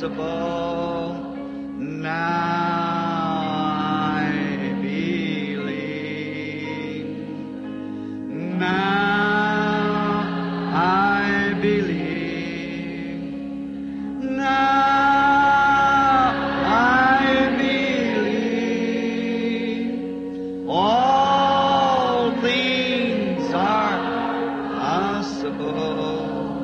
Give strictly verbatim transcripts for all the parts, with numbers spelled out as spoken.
impossible. Now I believe. Now I believe. Now I believe. All things are possible.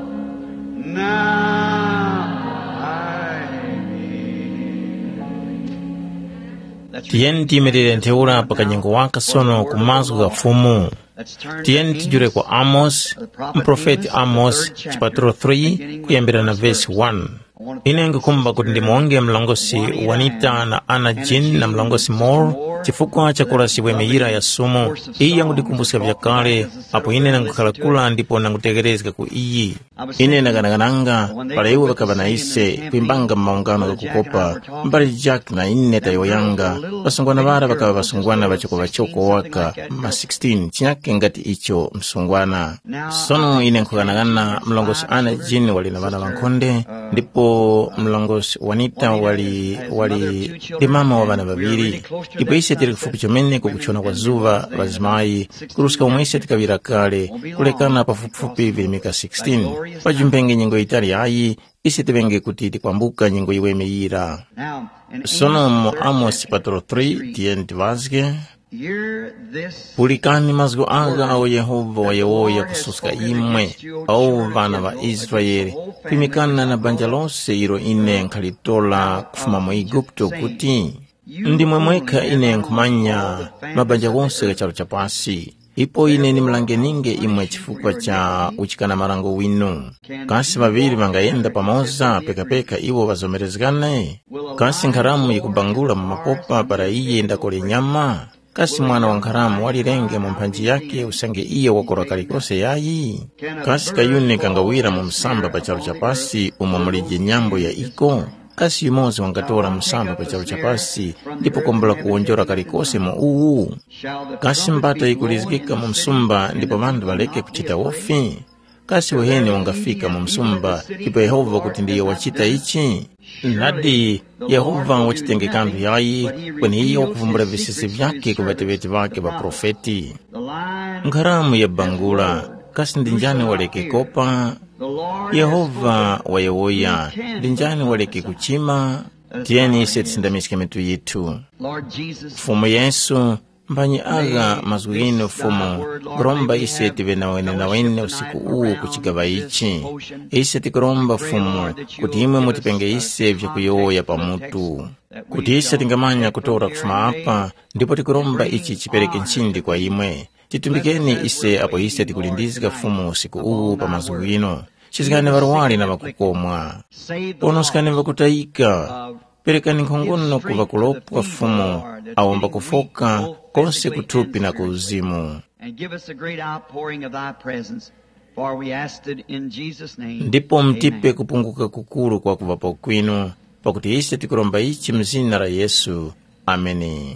Tiyeni tiyimirire ntheura pakanyengo waka sono kumazwi ga fumu. Tiyeni tijure kwa Amos, mprofeti Amos, chapter three, kuyambira na verse one. Ine ngikukumba kuti ndimonge mlongosi Wanita na Anna Jean na mlongosi Moore chifukwa cha kurasiwe miyira ya sumu. Iyi yangu dikumbuska vyakale, apo ine nangukhalakula ndipo nangutegerezga ku iyi. Ine naganagananga, para iwe wakabana ise, kuimbanga maungano ga kukopa, mbali Jack na ine tayo yanga, basungwana bara wakaba basungwana bachoko bachoko waka, ma sixteen, chinyake ngati icho msungwana. Sono ine nkuganagana mlongosi Anna Jean wali na bana bankonde, ndipo mlongosi Wanita wali, wali, di mama wa bana babiri. Ipo ise tiri kufupi chomene kukuchona kwa zuva, bazimai, kuruska umwese tikavira kale, kulekana pa fupi vilimika sixteen. Pajumpenge nyingo itari ayi, isi tevenge kutiti kwambuka nyingo iwe meira. Sono mo Amos chapter three, tiyeni tivazge. Pulikani mazgo aga au Yehova wa Yehoya kususka imwe, au vana wa Israeli, pimikana na banjalose iro ine nkalitola kufuma mo Igupto kuti. Ndimwe mweka ine nkumanya mabanja wonse ga chalo chapasi. Ipo ine ni mlange ninge imwe chifukwa cha uchikana marango winu. Kasi maviri mangaenda pamoza peka peka iwo wazomerezgane. Kasi nkaramu yikubangula makopa para iye ndakole nyama. Kasi mwana wa nkaramu wali renge mumpanji yake usange iye wakora kalikose yayi. Kasi kayune kangawira mumsamba pa chalo chapasi umamulije nyambo ya iko. Kasi yumozi wangatora msamba pa chalo chapasi ndipo kombula kuonjora kalikose mo uu. Kasi mbata ikulizgika mumsumba ndipo bandu waleke kuchita ofi. Kasi wahene wangafika mumsumba ndipo Yehova kuti ndiye wachita ichi. Nadi Yehova wachitenge kandu yayi kwenye hiyo kuvumbura visisi vyake kuvateveti vake wa profeti. Nkaramu ya bangula kasi ndinjani waleke kopa. Yehova wa Yehoya ndinjani waleke kuchima. Tiyeni ise tisindamiske mitu yitu. Fumu Yesu mbanyi aga mazwino fumu gromba ise tive na wene na wene usiku uo kuchigava ichi. Ise tigromba fumu kuti imwe mutipenge ise vya kuyoya pa mutu. Kuti ise tingamanya kutora kufuma apa ndipo tigromba ichi chipereke nchindi kwa imwe. Titumbikeni ise apo ise tikulindizika fumu usiku uo pa mazwino. Chizikane varuwali na vakukomwa. Onosikane vakutaika. Perekani nkhongono kuva kulopwa fumu, awomba kufoka, konse kutupi na kuzimu. Ndipo mtipe kupunguka kukuru kwa kuvapo kwinu, pakuti ise tikuromba ichi mzina la Yesu. Ameni.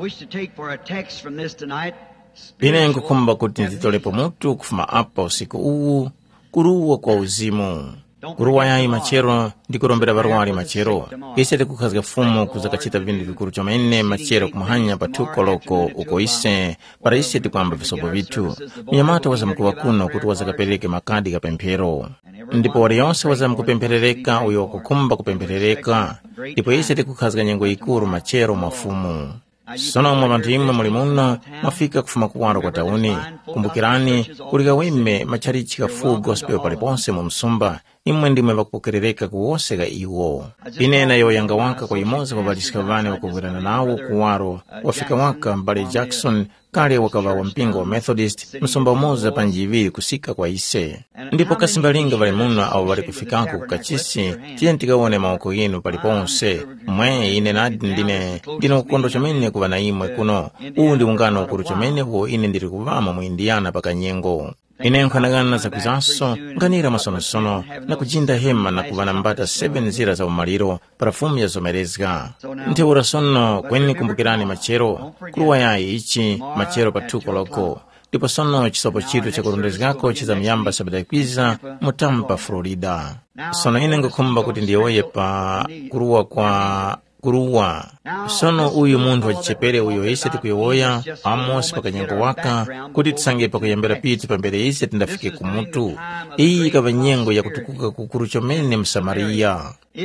Ine nkukumba kuti nzitolepo mutu kufuma apa usiku uu, kuruwa kwa uzimu. Kuruwa yayi machero, ndikurombera baruwali machero. Ise tikukazga fumu kuzakachita vindu vikuru chomene machero kumuhanya patuko loko uko ise, para ise tikuamba visopo vitu. Miyamata waza mkuwa kuno kuti wazakapeleke makadi kapempero. Ndipo wari yonse waza mkupemperereka uyo kukumba kupemperereka. Ndipo ise tikukazga nyengo ikuru machero mafumu. Sono mwa bantu imwe mulimuna mafika kufuma kuwaro kwa tauni. Kumbukirani kulika wime macharichika full gospel paliponse mu msumba. Imwe ndimwe wakupokerereka kuwosega iwo. Ine na yo yanga waka kwa imoza wabalisika vane wakuvurana nawo kuwaro. Wafika waka mbali Jackson kale wakava wa mpingo wa Methodist msumba umoza panjiviri kusika kwa ise. Ndipo kasimbalinga vali muna au wali kufikanku kukachisi tiyentika wone maoko yinu paliponse. Mwe ine nadi ndine ndino kukondo chomene kuwa na imwe kuno. Uu ndi ungano ukuru chomene wo ine ndiri kuvama mu Indiana paka nyengo. Ine nkwanagana za kuzanso, nganira masono-sono, na kujinda hema na kuvana mbata seven zira za umaliro, parafumu ya zomerezga. Nte ura sono, kwenye kumbukirani machero, kuruwa yae ichi, machero patuko loko. ndipo sono chisopo chitu cha kulondezekako chizamuyamba sabata ikwiza mu Tampa, Florida. Sono ine ngukhumba kuti ndiyoye pa kuruwa kwa kuruwa. Sono uyu munthu wachichepere uyo ise tikuyowoya Amosi pakanyengo waka kuti tisange pakuyambira piti pambere ise tindafike kumutu. Iyi ikava nyengo ya kutukuka kukuru chomene Msamariya.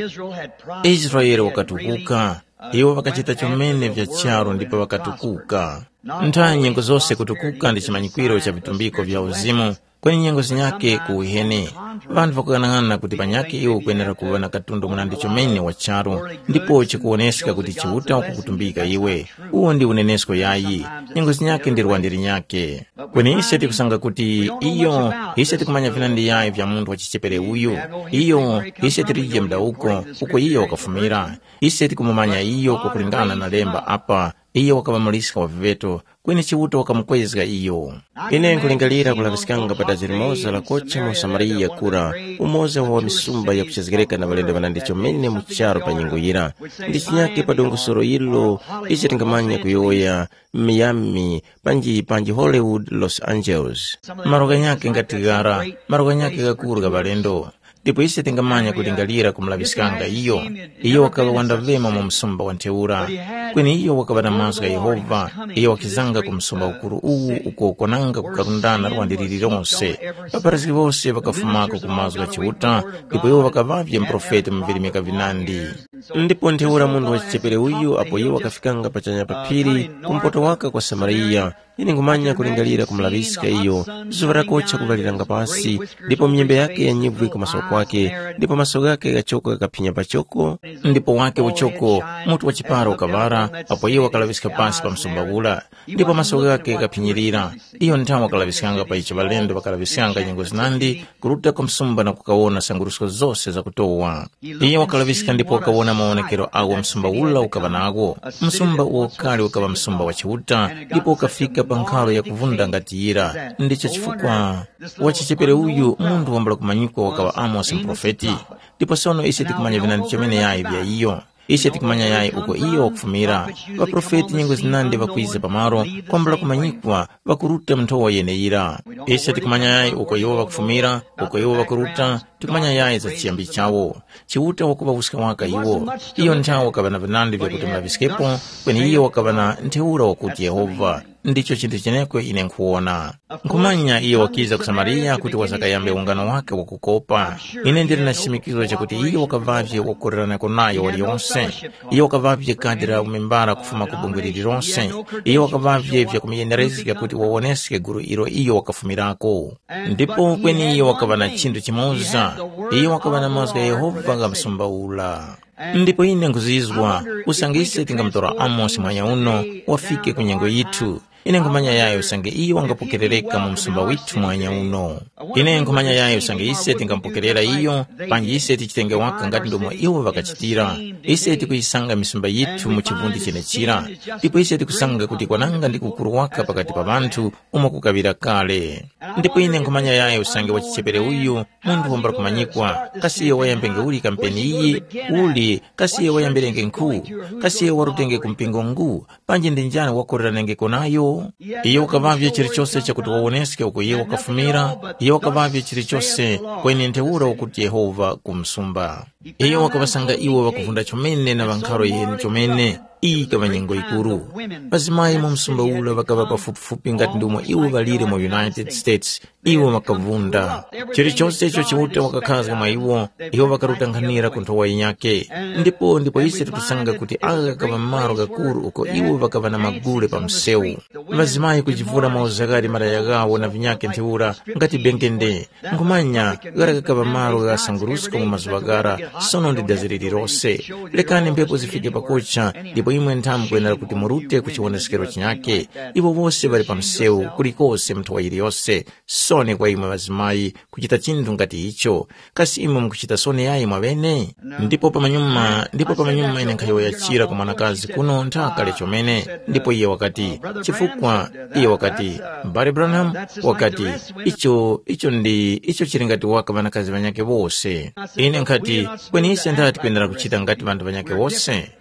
Israeli wakatukuka, iwo wakachita chomene vya charo ndipo wakatukuka. Ntha nyengo zonse kutukuka ndi chimanyikwiro cha vitumbiko vya uzimu. Kwenye nyengo zinyake kuwihene, vantu vakukanang'ana kuti panyake iwo kuyenera kuwa na katundu munandi chomene wa charo, ndipo chikuoneseka kuti chiuta ukukutumbika iwe. Uwo ndi unenesko yayi, nyengo zinyake ndi rwandiri nyake. Kwenye ise tikusanga kuti iyo, ise tikumanya vinandi yayi vya munthu wachichepere uyu. Iyo, ise tirije mda uko, uko iyo wakafumira. Ise tikumumanya iyo kukulingana na lemba apa, iyo wakavamalisika wa viveto, kwenye chiuta wakamukwezga iyo. Ine nkulingalira kulavisikanga patazi limoza la kocha mu Samariya kura, umoza wa misumba ya kuchezgereka na valendo vanandi chomene mucharo pa nyingo yira. Ndi chinyake pa dongosoro ilo, ichi tingamanya kuyoya Miami, panji panji Hollywood, Los Angeles. Maroga nyake ngatigara, maroga nyake gakuru ga valendo. Ndipo ise tingamanya kulingalira kumlavisikanga iyo. Iyo wakava wanda vema mu msumba wa nteura. Kwenye iyo wakava na mazu ya Yehova. Iyo wakizanga kumsumba ukuru uu uko ukonanga kukarundana rwandiriri ronse. Paparaziki vose wakafumako kumazu ya chiuta. Ndipo iyo wakavavye mprofeti mvirimika vinandi. Ndipo nteura mundu wachichepere uyu apo iyo wakafikanga pachanya papiri kumpoto waka kwa Samariya. Ini ngumanya kulingalira kumlavisika iyo. Zuvara kocha kuvaliranga pasi. Ndipo mnyembe yake ya nyivu iko maso kwake. Ndipo maso yake ya choko kapinya pachoko. Ndipo wake uchoko mutu wachipara ukavara. Apo iyo wakalavisika pasi pa msumbagula. Ndipo maso yake kapinyirira. Iyo ntamu wakalavisikanga pa ichi valendo wakalavisikanga nyengo zinandi kuruta kumsumba na kukaona sangurusko zose za kutowa. Iyo wakalavisika ndipo wakawona maonekero awo msumbagula ukavanago. Msumba uokali ukava msumba wachiuta. Ndipo ukafika pankalo ya kuvunda ngatiyira. Ndicho chifukwa wachichepere uyu mundu wambala kumanyikwa wakawa Amosi mprofeti. Ndipo sono ise tikumanya vinandi chomene yayi vya iyo. Ise tikumanya yayi uko iyo wakufumira. Waprofeti nyengo zinandi wakuize pamaro kwambala kumanyikwa wakuruta mtowa yeneyira. Ise tikumanya yayi uko iyo wakufumira, uko iyo wakuruta, tikumanya yayi za chiyambi chawo. Chiuta wakuba usika waka iwo. Iyo ntawo wakavana vinandi vya kutumla viskepo, kwenye iyo wakavana nteura wakuti Yehova. Ndicho chintu chenekwe ine nkuona. Nkumanya iyo wakiza ku Samariya kuti wasakayambe ungano wake wakukopa. Ine ndiri na shimikizo cha kuti iyo wakavavye wakurana kunayo wali yonse. Iyo wakavavye kadira umembara kufuma kubungwiriri ronse. Iyo wakavavye vya kumiyenderezika kuti wawoneske guru iro iyo wakafumirako. Ndipo kweni iyo wakavana chintu chimoza. Iyo wakavana mazga Yehova ga msumbaula. Ndipo ine nkuzizwa usangise tingamtora Amosi mwanya uno wafike kunyengo yitu. Ine nkumanya yayo usange iyo wangapokerereka mu msumba witu mwanya uno. Ine nkumanya yayo usange ise tingampokerera iyo, panji ise tichitenge waka ngati ndomo iwo wakachitira. Ise tikuisanga misumba yitu mu chivundi chene chira. Ndipo ise tikusanga kuti kwananga ndi kukuru waka pakati pa bantu umakukavira kale. Ndipo ine nkumanya yayo usange wachichepere uyu mundu wambara kumanyikwa. Kasiye wayambenge uli kampeni iyi, uli kasiye wayambirenge nkuu, kasiye warutenge kumpingo ngu, panji ndinjana wakorera nenge konayo. Iyo wakavavye chiri chose cha kuti wawoneske uko iyo wakafumira. Iyo wakavavye chiri chose kwenye nteura ukuti Yehova kumsumba. Iyo wakavasanga iwo wakuvunda chomene na vankaro yeni chomene. Iyi kava nyengo ikuru. Pazimayi mu msumba ula wakava pafupifupi ngati ndumo iwo valire mu United States. Iwo wakavunda. Chiri chose cho chiuta wakakaza mwa iwo. Iwo wakaruta nkhanira kuntowa inyake. Ndipo ndipo ise tukusanga kuti aga kava maro gakuru uko iwo wakava na magule pa msewu. Vazimayi kujivura mauzagari mara yagawo na vinyake nteura ngati bengende. Ngumanya gara kava maro ga sangurusko mu mazwagara sono ndi daziriri rose. Lekani mpepo zifike pakocha. Ndipo imwe ntamu kuenera kuti murute kuchiwonesekero chinyake. Iwo wose bali pa msewu kulikose mtowa ili yose. Sone kwa imwe vazimayi kuchita chintu ngati icho. Kasi imwe mkuchita sone yayi mwavene. Ndipo pa manyuma, ndipo pa manyuma ine nkayo yachira kwa mwanakazi kuno ntakale chomene. Ndipo iye wakati chifukwa iye wakati Barry Branham wakati icho icho ndi icho chiri ngati waka vanakazi vanyake wose. Ine nkati kweni ise ndati kuenera kuchita ngati vantu vanyake wose.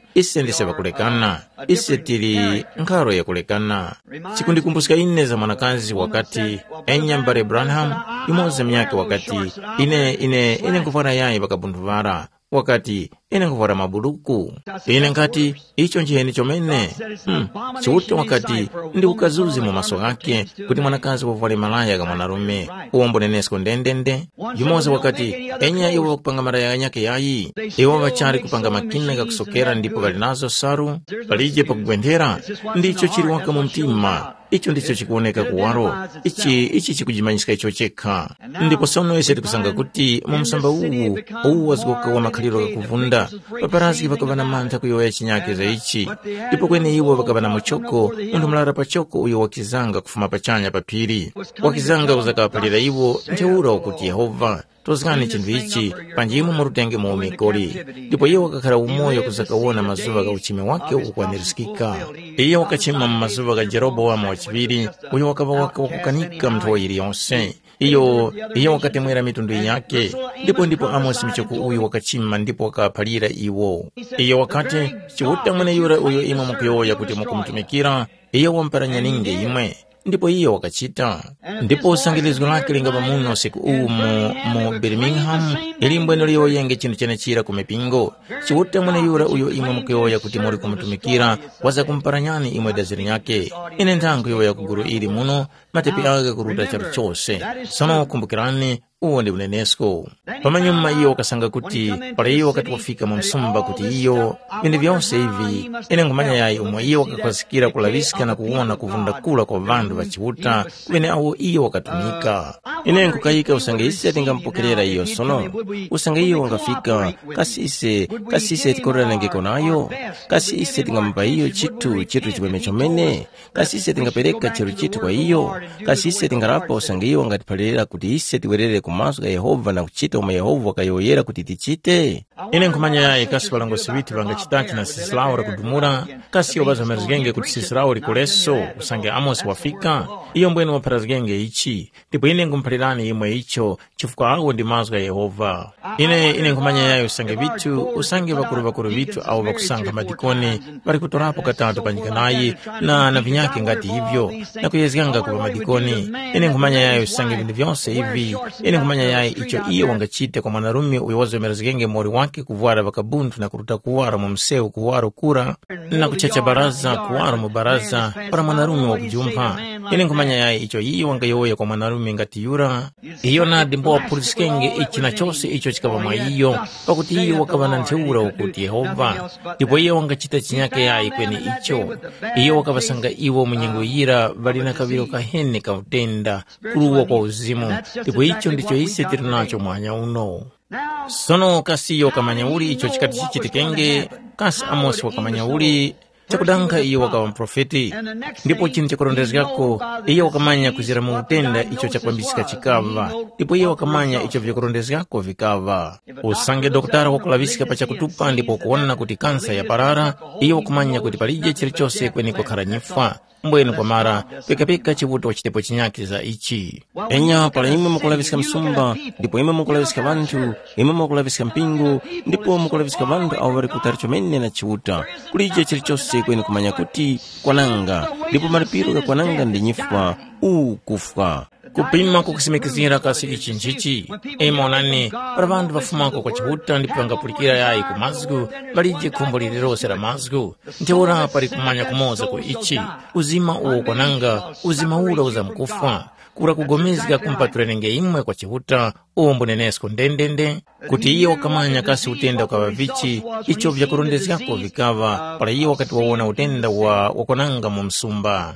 ise ndise vakulekana, ise tili nkharo ya kulekana. Chikundikumbuska ine za mwanakazi wakati enyambare Branham imoza myake wakati ine ine ine nkuvara yayi vakabunduvara wakati ine nkuvara mabuluku ine nkati icho njiheni chomene hmm. Chiwute wakati ndi ukazuzi mu maso ake kuti mwanakazi wavale malaya ga mwanarume uombo nenesko ndendende yumoza wakati enya iwo kupanga maraya nyake yayi iwo vachari kupanga makina ga kusokera ndipo gali nazo saru palije pa kugwendera ndicho chiri waka mu mtima. Icho ndicho chikuoneka kuwaro ichi ichi chikujimanyisika icho chekha ndipo sono ese tikusanga kuti mu msamba uwu uwu wazikoka wa makhaliro kakuvunda paparaziki vakavana mantha kuyoya chinyake za ichi ndipo kwene iwo vakavana muchoko munthu mulara pachoko uyo wakizanga kufuma pachanya papiri wakizanga uzakapalira iwo ntheura ukuti Yehova tozikani chinthu ichi panjimo murutenge mu umikoli ndipo iye wakakhala umoyo kuzakawona mazuva ga uchime wake ukwanirisika. Iye wakachima mu mazuva ga Jeroboamu wachiviri uyo wakava waka wakukanika mnthu ili yonse iyo iyo wakatemwera mitundu yake ndipo ndipo Amosi michoko uyo wakachima ndipo wakapalira iwo iyo wakati chiwuta mwene yura uyo imwe mukuyoya kuti mukumtumikira iyo wamparanya ninge imwe ndipo iyo wakachita ndipo usangilizgo lake lingaba muno siku uu mu, mu Birmingham ili mbweno liyo yenge chino chene chira kumepingo chiwuta mwene yura uyo imwe mukuyoya kuti muri kumutumikira waza kumparanyani imwe daziri yake ine ntangu yoya kuguru ili muno matepi aga kuruta charu chose sono kumbukirani uwo ndi unenesko. Pamanyuma iyo wakasanga kuti pala iyo wakati wafika mu msumba kuti iyo bindi vyonse hivi ine ngumanya yayi umwe iyo wakakwazikira kulavisika na kuwona kuvunda kula kwa vandu vachiwuta kwene awo iyo wakatumika ine nkukayika usange ise atingampokerera iyo sono usange iyo wangafika kasi ise kasi ise tikorera nengeko nayo kasi ise tingampa iyo chitu chitu chiweme chomene kasi ise tingapereka chiru chitu kwa iyo kasi ise tingarapa usange iyo wangatipalira kuti ise tiwerere kumaso ga Yehova na kuchita umwe Yehova kayoyera kuti tichite ine nkumanya yayi kasi palango siviti vanga chitati na Sisilaura kudumura kasi yo bazo merzgenge kuti Sisilaura kuleso usange Amosi wafika iyo mbwene waparazgenge ichi ndipo ine ngumpalirani imwe icho chifukwa awo ndi maso ga Yehova ine ine nkumanya yayi usange vitu usange vakuru vakuru vitu au vakusanga madikoni vari kutorapo katatu panjika nayi na na vinyake ngati hivyo na kuyezganga kuva madikoni ine nkumanya yayi usange vindu vyonse hivi ine nkumanya yayi icho iyo wangachite kwa mwanarume uyo wazo merzgenge mori wake kuvuara vakabuntu na kuruta kuwara mu mseu kuwara kura na kuchacha baraza kuwara mu baraza para mwanarume wa kujumpa ine nkumanya yayi icho iyo wangayoya kwa mwanarume ngati yura iyo nadi mbo wapurisikenge ichi na chose icho chikava mwa iyo pakuti iyo wakava na ntheura ukuti Yehova ndipo iyo wangachita chinyake yayi kweni icho iyo wakavasanga iwo munyengo yira valina kaviro kahene kautenda kuruwa kwa uzimu ndipo icho ndicho ise tirinacho mwanya uno sono kasi iyo wakamanya icho chikati chichitikenge kasi Amosi wakamanya uli chakudanka iyo wakawa mprofeti ndipo chini chakurondezgako iyo wakamanya kuzira mu utenda icho chakwambisika chikava ndipo iyo wakamanya icho vyakurondezgako vikava usange doktara wakulavisika pa chakutupa ndipo kuona kuti kansa ya parara iyo wakamanya kuti palije chiri chose kweni kwa karanyifa mbwenu kwa mara peka-peka chivuto wachitepo chinyaki za ichi enya pala imwe mukulavisika msumba ndipo imwe mukulavisika vantu imwe mukulavisika mpingu ndipo mukulavisika vantu au vari kutari chomene na chivuta kulije chiri chose kweni kumanya kuti kwananga ndipo maripiro ga kwananga ndi nyifwa uu kufwa kupima kukusimikizira kasi ichi nchichi ema onani para vandu vafumako kwa chivuta ndipo vangapulikira yayi ku mazgu valije khumbo lilirose la mazgu ntheura pari kumanya kumoza ku ichi uzima uwo kwananga uzima ula uza mkufwa kura kugomezga kumpatura nenge imwe kwa chivuta uwo mbunenesko ndendende kuti iyo wakamanya kasi utenda ukava vichi icho vyakurondezgako vikava pala iyo wakati wawona utenda wa wakwananga mu msumba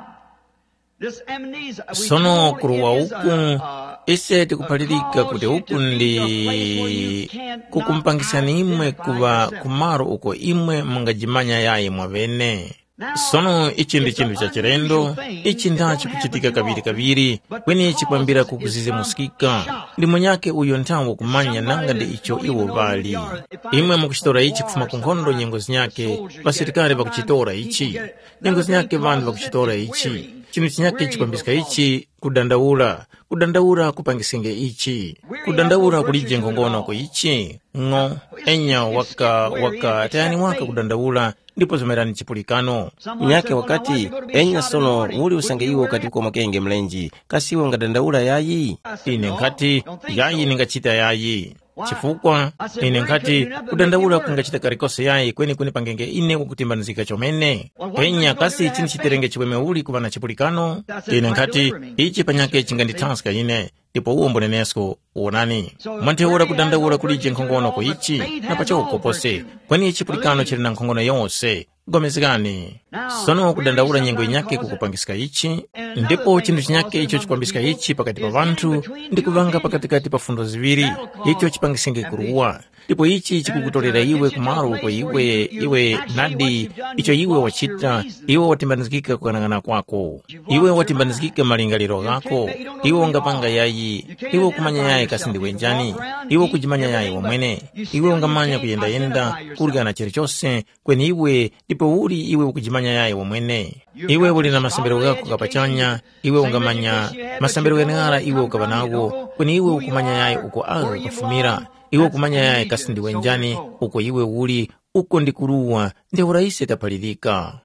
sono kuruwa uku ise tikupalirika kuti uku ndi kukumpangisani imwe kuva kumaro uko imwe mungajimanya yayi mwavene sono ichi ndi chinthu cha chirendo ichi ndachi kuchitika kaviri kaviri kweni ichi kwambira kukuzize musikika ndi mwenyake uyo nthawo kumanya nanga ndi icho iwo vali imwe mukuchitora ichi kufuma kunkhondo nyengo zinyake vasilikali vakuchitora ichi nyengo zinyake vandu vakuchitora ichi chinthu chinyake chipambisika ichi kudandaula kudandaula kupangisenge ichi kudandaula kulije ngongonoko ichi ng'o enya waka waka tayani waka kudandaula ndipo zomerani chipulikano nyake wakati enya solo uli usange iwo kati kwa makenge mlenji kasiwe ungadandaula yayi ine nkati yayi ningachita yayi chifukwa ine nkati kudandaula kungachita karikose yayi kweni kweni pangenge ine kukutimbanizika chomene enya kasi chini chiterenge chiweme uli kuvana chipulikano ine nkati ichi panyake chingandithanska ine ndipo uwo mbonenesko uonani mwantheura kudandaula kulije nkhongonoko ichi napachoko pose kweni chipulikano chili na nkhongono yonse gomezekani sono kudandaula nyengo inyake kukupangisika ichi ndipo chinthu chinyake icho chikwambisika ichi pakati pa vanthu ndi kuvanga pakatikati pa fundo ziwiri icho chipangisenge kuruwa ndipo ichi chikukutolera iwe kumalo uko iwe iwe nadi icho iwe wachita iwe watimbanizikika kukanangana kwako iwe watimbanizikika malingaliro gako iwe ungapanga yayi iwe kumanya yayi kasi ndiwe njani iwe kujimanya yayi wamwene iwe ungamanya kuyendayenda kuligana chilichonse kweni iwe ndipo uli iwe ukujimanya yayi wamwene iwe uli na masambero gako kapachanya iwe ungamanya masambero yaneng'ara iwe ukava nago kweni iwe ukumanya yayi uko aga kafumira iwe kumanya yayi kasi ndiwe njani uko iwe uli uko ndikuruwa ndi urahisi tapalirika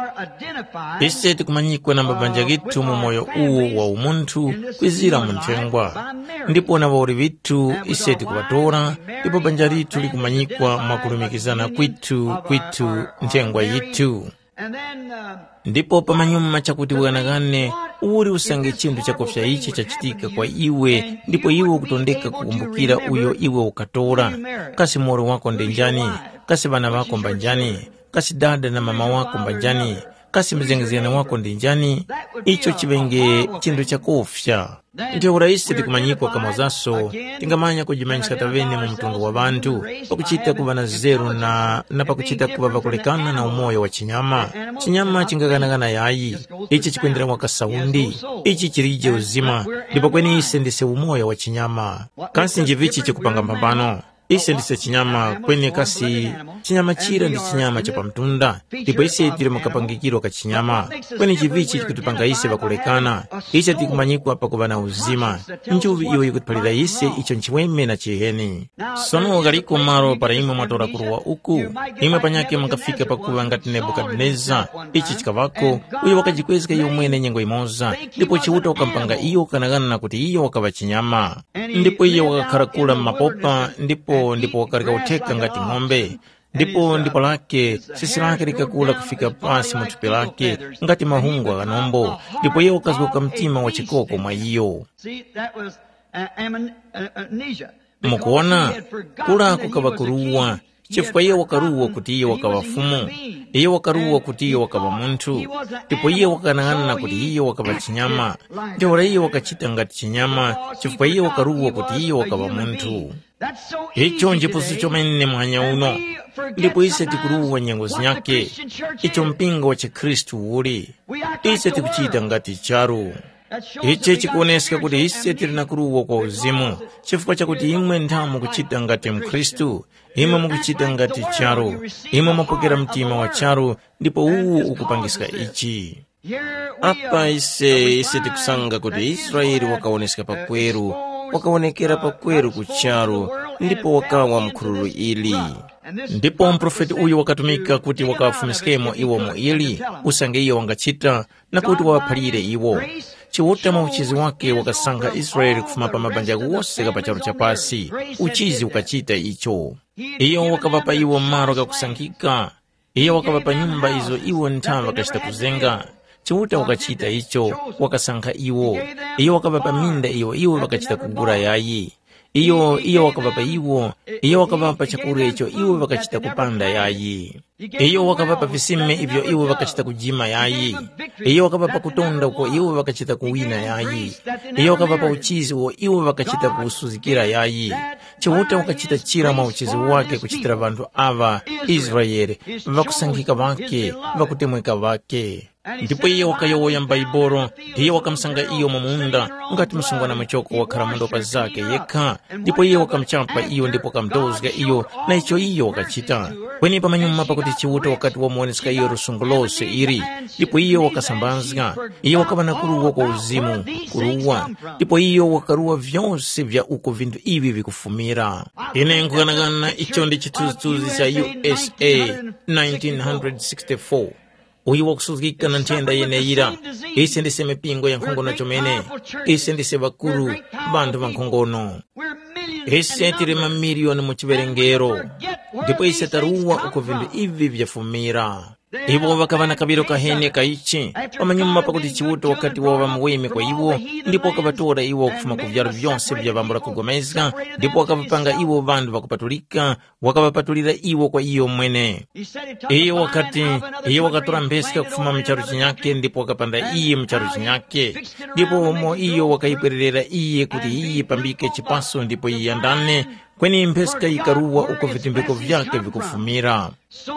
ise tikumanyikwa na mabanja gitu mu moyo uwo wa umunthu kwizira munthengwa ndipo na vauri vithu ise tikuvatora ndipo banja lithu likumanyikwa mwakulumikizana kwithu kwithu nthengwa yithu ndipo pamanyuma chakuti ukanakane uli usange chinthu chakopsa ichi chachitika kwa iwe ndipo iwe ukutondeka kukumbukira uyo iwe ukatora kasi moro wako ndenjani kasi vana vako mbanjani kasi dada na mama wako mbanjani kasi mzengezana wako ndenjani icho chivenge chinthu chakofya ndiyo urahisi tikumanyikwa kamozaso tingamanya kujimanyisika tavene mu mtundu wa vantu pakuchita kuva na zeru na na pakuchita kuva vakulekana na umoyo wa chinyama chinyama chingakanakana yayi ichi chikwendera mwaka saundi ichi chirije uzima ndipo kweni ise ndise umoyo wa chinyama kasi njivichi chikupanga mpambano ise ndise chinyama kweni kasi chinyama chira ndi chinyama cha pamtunda ndipo ise tili mukapangikiro ka chinyama kweni chivichi chikutipanga ise vakulekana ise tikumanyikwa pakuva na uzima njuvi iwe ikutipalira ise icho nchiweme na chiheni sono ukaliko maro para imwe mwatora kuruwa uku imwe panyake mukafika pakuva ngati Nebukadneza ichi chikavako uyo wakajikwezeka iyo mwene nyengo imoza ndipo chiuta ukampanga iyo ukanakana na kuti iyo wakava chinyama ndipo iyo wakakharakula mmapopa ndipo ndipo wakarika uteka ngati ng'ombe ndipo ndipo lake sisi lake likakula kufika pasi muthupi lake ngati mahungu akanombo ndipo iye ukazuka mtima wa chikoko mwa iyo mukuona kula kukava kuruwa chifukwa iye wakaruwa kuti iye wakava fumu iye wakaruwa kuti iye wakava munthu ndipo iye wakanang'ana kuti iye wakava chinyama ndiwora iye wakachita ngati chinyama chifukwa iye wakaruwa kuti iye wakava munthu icho njipusi chomene mwanya uno ndipo ise tikuruwa nyengo zinyake icho mpingo wa chikhristu uli ise tikuchita ngati charu ichi chikuoneska kuti ise tili na kuruwa kwa uzimu chifukwa chakuti imwe nthamu kuchita ngati mkhristu imwe mukuchita ngati charu imwe mupokera mtima wa charu ndipo uwu ukupangisika ichi apa ise ise tikusanga kuti Israeli wakaoneska pakweru wakaonekera pakweru kucharu ndipo wakawa mkhululu ili ndipo mprofeti uyu wakatumika kuti wakawafumisikemo iwo mu ili usange iyo wangachita na kuti wawaphalire iwo chiuta mwa uchizi wake wakasankha Israeli kufuma pa mabanja wose kapachalo chapasi uchizi ukachita icho iyo wakavapa iwo maro kakusankhika iyo wakavapa nyumba izo iwo nthawi wakachita kuzenga chiuta wakachita icho wakasankha iwo iyo wakavapa minda iyo iwo wakachita kugura yayi iyo iyo wakavapa iwo iyo wakavapa chakula icho iwo wakachita kupanda yayi iyo wakavapa visime ivyo iwo wakachita kujima yayi iyo wakavapa kutonda uko iwo wakachita kuwina yayi iyo wakavapa uchizi uwo iwo wakachita kuusuzikira yayi chiuta wakachita chira mwa uchizi wake kuchitira vantu ava Israeli vakusankhika vake vakutemweka vake ndipo iye wakayowoya m'baibolo iye wakamsanga iyo mumunda ngati msungwana muchoko wakhala mundopa zake yekha, ndipo iye wakamchapa iyo ndipo wakamdozga iyo na icho iyo wakachita kweni pamanyuma pakuti chiuta wakati wamuoneseka iyo rusungu lose iri, ndipo iyo wakasambazga iyo wakabana kuruwa kwa uzimu kuruwa, ndipo iyo wakaruwa vyonse vya uko vindu ivi vikufumira. Ine nkukanakana icho ndi chituzutuzi cha U S A nineteen sixty-four uyu wakusuzikika na ntenda yeneyira. Ise ndise mipingo ya nkhongono chomene, ise ndise bakuru bantu ba nkhongono, ise tiri mamiliyoni mu chiwerengero, ndipo ise taruwa uko vindu ivi vyafumira. Iwo wakavana kabiro kahene kaichi pamanyuma pakuti chiuta wakati wawa muweme kwa iwo, ndipo wakabatora iwo kufuma kuvyaro vyonse vya vambura kugomezga, ndipo wakavapanga iwo vandu wakupatulika wakavapatulira iwo kwa iyo mwene. Iyo wakati iyo wakatora mbesika kufuma mcharu chinyake, ndipo wakapanda iye mcharu chinyake, ndipo omo iyo wakaipererera iye kuti iye pambike chipaso, ndipo iye andane kweni mbesika ikaruwa uko vitimbiko vyake vikufumira.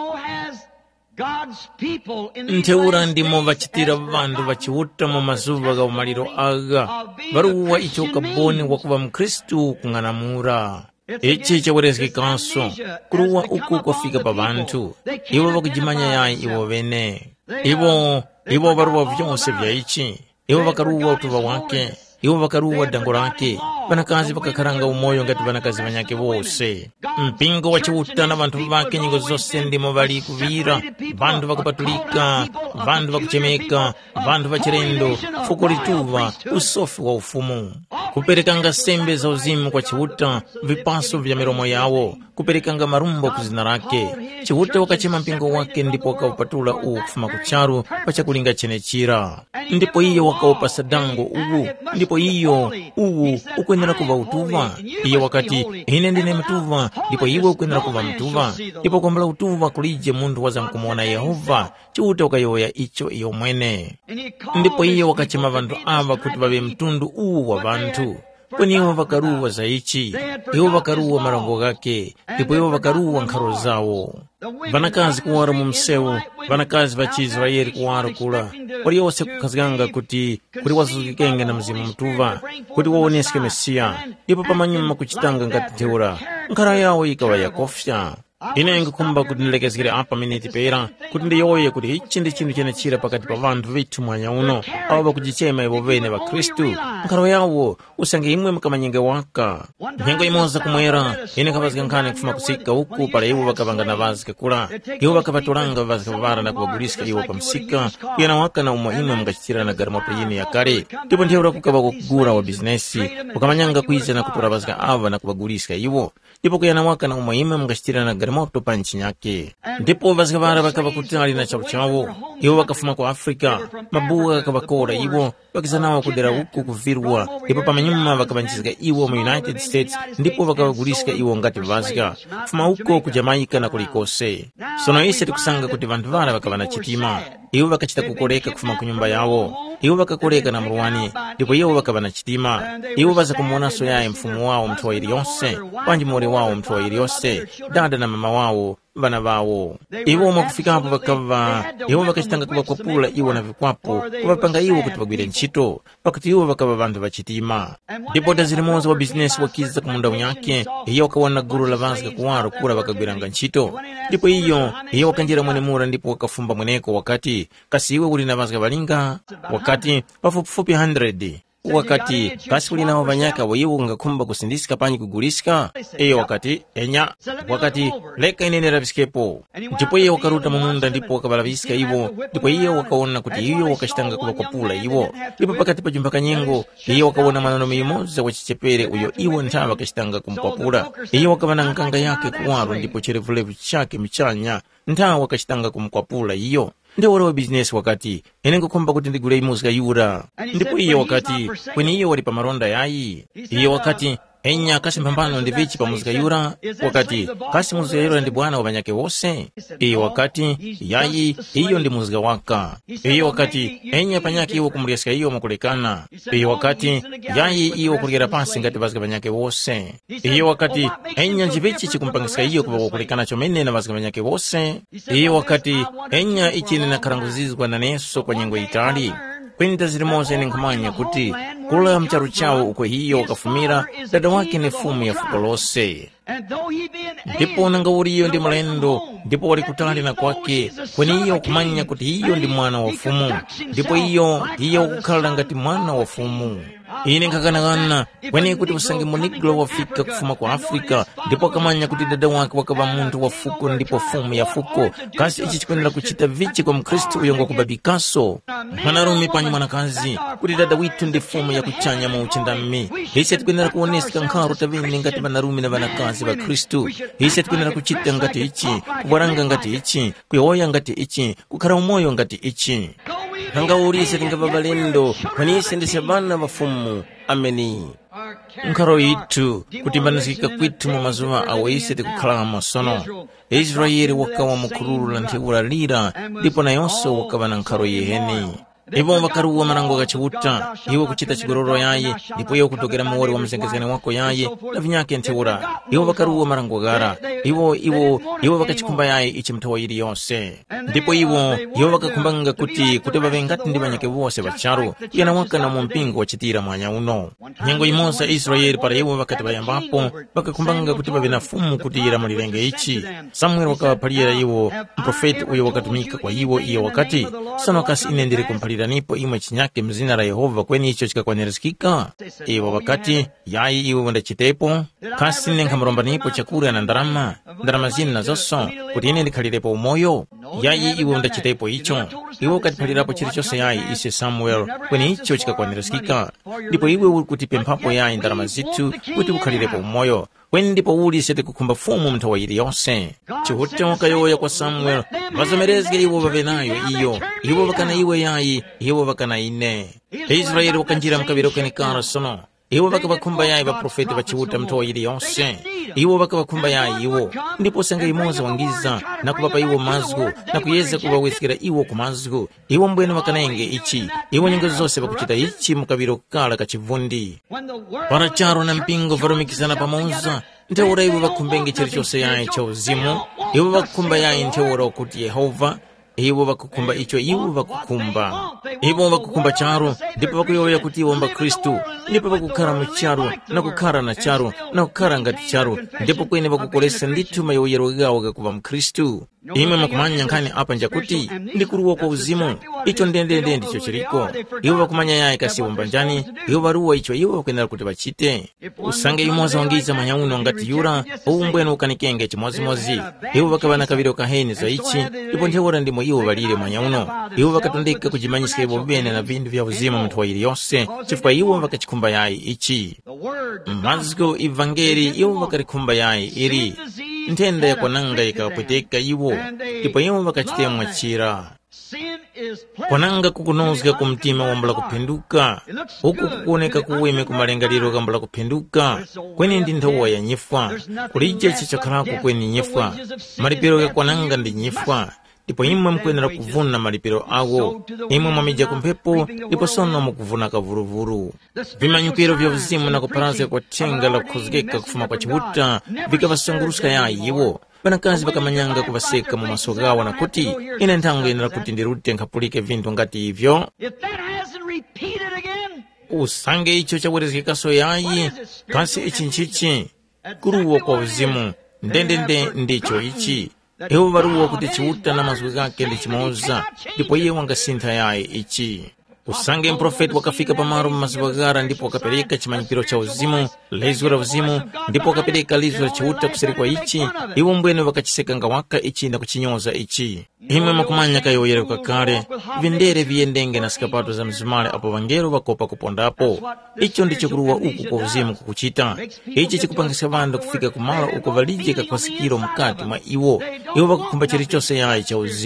Nteura ndimo vachitira vandu vachiuta mu mazuva ga umaliro aga varuwa icho kaboni wakuva mkristu kung'anamura. Ichi chawerezikikanso kuruwa uku kwafika pa vantu iwo vakujimanya yayi iwo vene, iwo iwo varuwa vyonse vya ichi, iwo vakaruwa utuva wake, iwo vakaruwa dango lake, vanakazi vakakharanga umoyo ngati vanakazi vanyake vose. Mpingo wachiuta na vantu vake nyingo zose ndimo vali kuvira, vandu vakupatulika, vandu vakuchemeka, vandu vachirendo, fuko lituva, usofi wa ufumu, kuperekanga sembe za uzimu kwa chiuta, vipaso vya miromo yawo, kuperekanga marumbo kuzina lake. Chiuta wakachema mpingo wake, ndipo wakaupatula uwu kufuma kucharu pachakulinga chenechira, ndipo iyo wakaupa sadango uwu, ndipo iyo uwu ukwenera kuva utuva. Iyo wakati ine ndine mtuva, ndipo iwe ukwenera kuva mtuva, ndipo kwambala utuva kulije mundu waza mkumuona Yehova. Chiuta wakayoya icho iyo mwene, ndipo iyo wakachema vandu ava kuti vabe mtundu uwu wa vantu, kweni iwo vakaruwa za ichi, iwo vakaruwa marango gake, ndipo iwo vakaruwa nkharo zawo. Vanakazi kuwara mu msewu, vanakazi vachi-Israeli kuwara kula, wali yose kukazganga kuti kuli wazuzikenge na mzimu mtuva, kuti waoneske Mesiya, ndipo pamanyuma kuchitanga ngati Nteura nkhara yawo ikawa yakofya. Ine ngukumba kuti nilekezgire apa miniti pera kuti ndiyoye kuti ichi ndi chinthu chenechira pakati pa vantu vithu mwanya uno awo vakujichema ivo vene va Kristu, nkharo yawo usange imwe mkamanyenge waka. Nyengo imoza kumwera ine kavazika nkhani kufuma kusika uku pala iwo vakavanga na vazika kula, iwo vakapatulanga vazika vavara na kuvaguliska iwo pa msika kuyana waka na umwe imwe mkachitira na garimoto yini ya kare, ndipo Nteura kukava kukugura wa bizinesi ukamanyanga kuiza na kutura vazika ava na kuvaguliska iwo, ndipo kuyana waka na umwe imwe mkachitira na garimoto pa nchi yake. Ndipo vazika vara vakava kutali na chawu chawo, iwo vakafuma kwa Afrika, mabuga kakavakora iwo vakizanawa kudera uku kuvirwa, ndipo pamanyuma vakavanjizika iwo mu United States, ndipo vakavaguliska iwo ngati vazika fuma uko ku Jamaica na kulikose. Sono ise tikusanga kuti vantu vara vakavana chitima, iwo vakachita kukoleka kufuma kunyumba yawo, iwo vakakoleka na mruwani, ndipo iwo vakavana chitima, iwo vaza kumuonaso yaye mfumu wawo mtu wa iliyonse, wanji mori wawo mtu wa iliyonse, dada na mama wawo, vana vawo. Iwo mwakufika hapo vakava, iwo vakachitanga kuvakwapula iwo na vikwapo, kuvapanga iwo kuti vagwire nchito, wakati iwo vakava vantu vachitima. Ndipo dazirimoza wa bizinesi wakiza kumunda unyake, iyo wakawana guru la vazika kuwaro kura vakagwiranga nchito, ndipo iyo iyo wakanjira mwene mura, ndipo wakafumba mweneko wakati kasi iwe uli na vazika valinga wakati pafupifupi hundred. Wakati kasi uli nao vanyaka wa iwo ngakumba kusindisika panyi kuguliska, iyo wakati enya wakati leka inenera viskepo, ndipo iyo wakaruta mumunda, ndipo wakabalavisiska iwo, ndipo iyo wakaona kuti iyo wakashitanga kuvakwapula iwo, ndipo pakati pa jumba kanyengo iyo wakaona manano mimoza wachichepere uyo iwo nta wakashitanga kumkwapula, iyo wakavana nkanga yake kuwaru, ndipo cherevulevu chake michanya nta wakashitanga kumkwapula iyo. Ndeora wa business wakati ene ngukumba kuti ndigule imuzika yura, ndipo iyo wakati kweni iyo wali pa maronda yayi, iyo wakati enya kasi mpambano ndi vichi pa muzika yura wakati kasi muzika yura ndi bwana wa banyake wose iyo wakati yayi iyo ndi muzika waka iyo wakati enya panyake iwo kumuliasika iyo makulekana iyo wakati yayi iyo kulikira pasi ngati bazika banyake wose iyo wakati enya njivichi chikumpangisika iyo kupa kulikana chomene na bazika banyake wose iyo wakati enya ichine na karanguzizwa na neso kwa nyengo itali kwenda zilimoze ni nkumanya kuti kula mcharu chao ukwe hiyo wakafumira dada wake ni fumu ya fuko lose ndipo nanga uriyo ndi mulendo ndipo wali kutali na kwake kweni hiyo kumanya kuti hiyo ndi mwana wa fumu ndipo hiyo hiyo kukhala ngati mwana wa fumu ine nkakanakana kweni kuti usangi muniglo wafika kufuma kwa Afrika ndipo kamanya kuti dada wake wakaba muntu wa fuko ndipo fumu ya fuko kasi ichi chikwenera kuchita vichi kwa mkristu uyongo kubabikaso mwanarumi panyi mwanakazi kuti dada witu ndi fumu ya kuchanya mauchindami hisi atikwenera kuonesika nkharu tavini ngati banarumi na banakazi ba Kristu hisi atikwenera kuchita ngati ichi kuwaranga ngati ichi kuyoya ngati ichi kukhala umoyo ngati ichi nanga ulise tingababalendo kwanise ndise bana bafumu ameni nkaro itu kutimbanizika kwitu mu mazuwa awese tikukhala masono Israeli wakawa mukururu la ntiwula lira ndipo na yonso wakaba na nkaro yeheni ibo bakaruwa marango gachibuta iwo kuchita chigororo yaye ndipo iyo kutokera muwori wa mzengezene wako yaye na vinyake ntiwura iwo bakaruwa marango gara iwo iwo iwo bakachikumba yaye ichi mtawiri yose ndipo iwo iwo bakakumbanga kuti kuti babengati ndi banyake bose bacharu yana waka na mumpingo wachitira mwanya uno nyengo imosa Israeli para iwo bakati bayambapo bakakumbanga kuti babena fumu kutira mulirenge ichi Samuel wakawapalira iwo profeti uyo wakatumika kwa iwo iyo wakati sana kasi inendire kumpalira nipo imwe chinyake mzina la Yehova kweni icho chikakwanirizikika iwo wakati yayi iwo wanda chitepo kasi nenkamaromba nipo chakura na ndarama ndarama zini na zoso kuti ine ndikhalirepo umoyo yayi iwo wanda chitepo icho iwo katipalirapo chiri chose yayi ise Samuel kweni icho chikakwanirizikika ndipo iwe uli kuti pempapo yayi ndarama zitu kuti ukhalirepo umoyo kweni ndipo uli sete kukumba fumu mtawiri yose chihuti wakayoya kwa Samuel vazomerezge iwo vavenayo iyo iwo vakana iwe yayi iwo vakana ine Israeli wakanjira mkabiro kenikara sono iwo vakabakumba yayi vaprofeti vachihuta mtawiri yose iwo vakabakumba yayi iwo ndipo sanga imoza wangiza na kubapa iwo mazgu na kuyeza kubawisikira iwo kumazgu iwo mbwene wakanenge ichi iwo nyingo zose vakuchita ichi mkabiro kala kachivundi paracharo na mpingo varumikizana pamoza ntewura iwo vakumbenge chiri chose yayi cha uzimu iwo vakukumba yayi ntewura okuti Yehova iwo vakukumba icho iwo vakukumba iwo vakukumba charo ndipo vakuyoya kuti iwo mba Kristu ndipo vakukhala mucharo na kukhala na charo na kukhala ngati charo ndipo kwene vakukolesa nditu mayoyero gawo gakuva mkristu imwe makumanya nkhani apa njakuti ndikuruwa kwa uzimu icho ndendende ndicho chiriko iwo vakumanya yayi kasi wombanjani iwo varuwa icho iwo vakwenera kuti vachite usange imoza wangiza manyauno ngati yura umbwene ukanikenge chimozimozi iwo vakavana kaviro kaheni za ichi ndipo ntewora ndimo iwo valire manyauno iwo vakatondeka kujimanyisika iwo bene na vindu vya uzimu mtawiri yose chifukwa iwo vakachikumba yayi ichi mazgo ivangeli iwo vakarikumba yayi iri ntenda yakwananga ikapweteka iwo ndipo iwo vakachitemwa chira kwananga kukunozga kumtima wambula kupinduka uku kukuoneka kuweme kumalengaliro kambula kupinduka kweni ndi nthawa ya nyifwa kulija chichakhalako kweni nyifwa malipiro ya kwananga ndi nyifwa ndipo imwe mkwenera kuvuna malipiro awo imwe mwamija kumphepo ndipo sono mukuvuna kavuruvuru vimanyukiro vya uzimu na kuparaza kwa tenga la kukhozgeka kufuma kwa chibuta vikavasanguruska yayi iwo vanakazi vakamanyanga kuvaseka mu maso gawo na kuti ine nthango yenera kuti ndirute nkhapulike vinthu ngati ivyo usange icho chawerezekekaso yayi kasi ichi nchichi kuruwa kwa uzimu ndendende ndicho ichi iwo varuwa kuti chiuta na mazwi gake ndi chimoza ndipo iye wangasintha yayi ichi usange mprofeti wakafika pamaro mmazivagara ndipo wakapereka chimanyikiro cha uzimu lizwi la uzimu ndipo wakapereka lizwi la chiuta kuseri kwa ichi iwo mbwene wakachiseka ngawaka ichi na kuchinyoza ichi imwe makumanya kayoyeruka kale vindere viyendenge na sikapato za mzimale apo vangero vakopa kupondapo icho ndicho kuruwa uku kwa uzimu kukuchita ichi chikupangisa vandu kufika kumala uko valije kakwasikiro mkati mwa iwo iwo vakukumba chiri chose yayi cha uzimu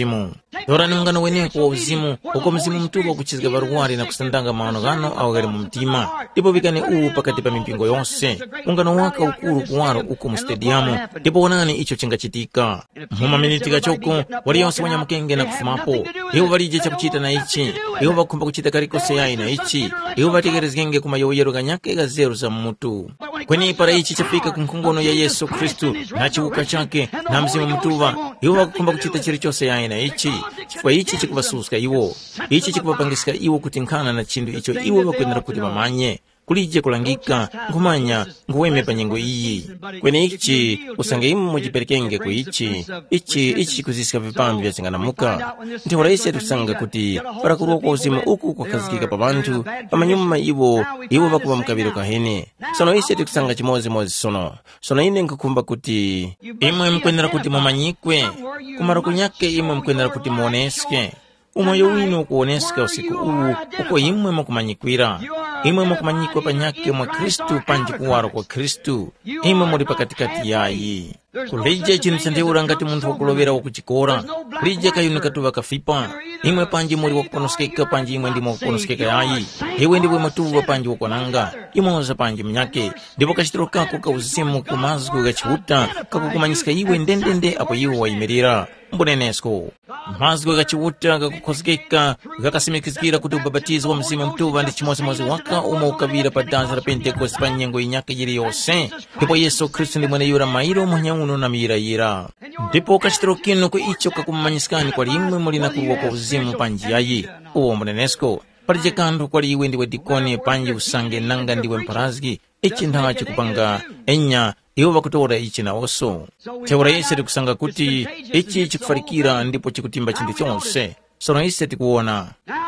yorani ungano weneko wa uzimu uko mzimu mtupa kuchizika baruwari na kusandanga maono gano au gari mumtima ndipo vikane uu pakati pa mipingo yonse ungano waka ukuru kuwaro uko mustediamu ndipo wanani icho chingachitika mumaminitika choko wali yonse wanyamukenge na kufumapo iwo valije cha kuchita na ichi iwo vakumba kuchita karikose yai na ichi iwo vategerezgenge kumayoyero ganyake ga zeru za mutu kweni para ichi chafika kunkungono ya Yesu Kristu na chiuka chake na mzimu mtuva iwo vakumba kuchita chirichose yai na ichi chifukwa ichi chikuvasuska iwo ichi chikuvapangisika iwo kutinkana na chindu icho iwo vakwendera kuti vamanye kulije kulangika ngumanya nguweme pa nyengo iyi kwene ichi usange imu mujiperekenge ku ichi ichi ichi kuzisika vipambi vya zinganamuka ndiho raisi tusanga kuti para kuruwa kwa uzimu uku kwa kazikika pa bantu pamanyuma iwo iwo vakuwa mkabiro kahene sono isi tusanga chimozi mozi sono sono ine nkukumba kuti imwe mkwendera kuti mumanyikwe kumara kunyake imwe mkwendera kuti muoneske umoyo winu kuoneska usiku uu uko imwe mukumanyikwira imwe mukumanyikwa panyake mwa Kristu panji kuwaro kwa Kristu imwe muri pakatikati yayi kulije chinu chandeura ngati munthu wakulovera wakuchikora kulije kayunika tuva kafipa imwe panji muri wakuponoskeka panji imwe ndimo wakuponoskeka yayi iwe ndiwe matuva panji wakwananga imoza panji mnyake ndipo kachitiro kako kauzimu kumazgu gachihuta kakukumanyisika iwe ndendende apo iwo waimirira mbunenesko mazgu gachihuta gakukhozekeka gakasimikizikira kuti ubabatizo wa mzimu mtuva ndi chimozimozi waka uma ukavira pa danza la Pentekoste pa nyengo inyake jiri yose ndipo Yesu Kristu ndi mwene yura mairo mwanyamuno na miyirayira ndipo kachitiro kino ku icho kakumanyisikani kwa limwe mulina kuwa kwa uzimu panji yayi uwo mbunenesko palije kandu kwa liwe ndiwe dikoni panji usange nanga ndiwe mparazgi ichi ndachi kupanga enya iwo vakutora ichi na oso teura yese tikusanga kuti ichi chikufarikira ndipo chikutimba chindu chonse sono ise tikuona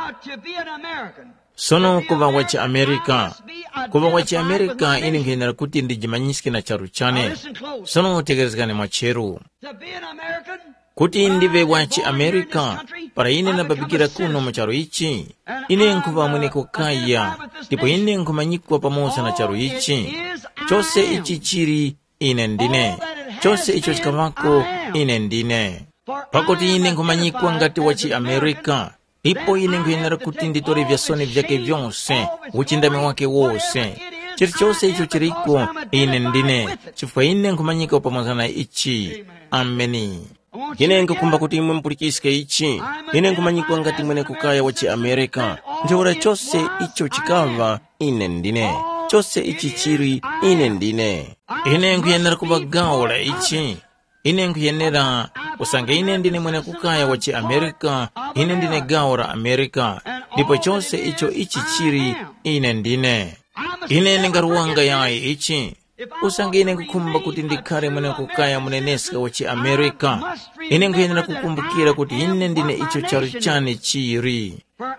sono kuva wachi Amerika kuva wachi Amerika ini ngenera kuti ndijimanyisike na charu chane sono tegerezgane mwacheru kuti ndive wachi Amerika para ine nababikira kuno mcharu ichi ine nkuva mwene kukaya ndipo ine nkumanyikwa pamoza na charu ichi chose ichi chiri ine ndine chose icho chikavako ine ndine pakuti ine nkumanyikwa ngati wachi Amerika ipo ine nkuyenera kuti nditore vyasoni vyake vyonse uchindame wake wose chiri chose icho chiriko ine ndine chifukwa ine nkumanyika pamoza na ichi ameni ine nkukumba kuti imwe mpulikisike ichi ine nkumanyikwa ngati mwene kukaya wachi Amerika ndiora chose icho chikava ine ndine chose ichi chiri ine ndine ine nkuyenera kubagaula ichi ine nkuyenera usange ine ndine mwene kukaya wachi Amerika ine ndine gaura Amerika ndipo chose icho ichi chiri ine ndine ine ningaruwanga yayi ichi usange ine nkukumba kuti ndikhare mwene kukaya muneneska wachi Amerika ine nkuyenera kukumbukira kuti ine ndine icho charu chane chiri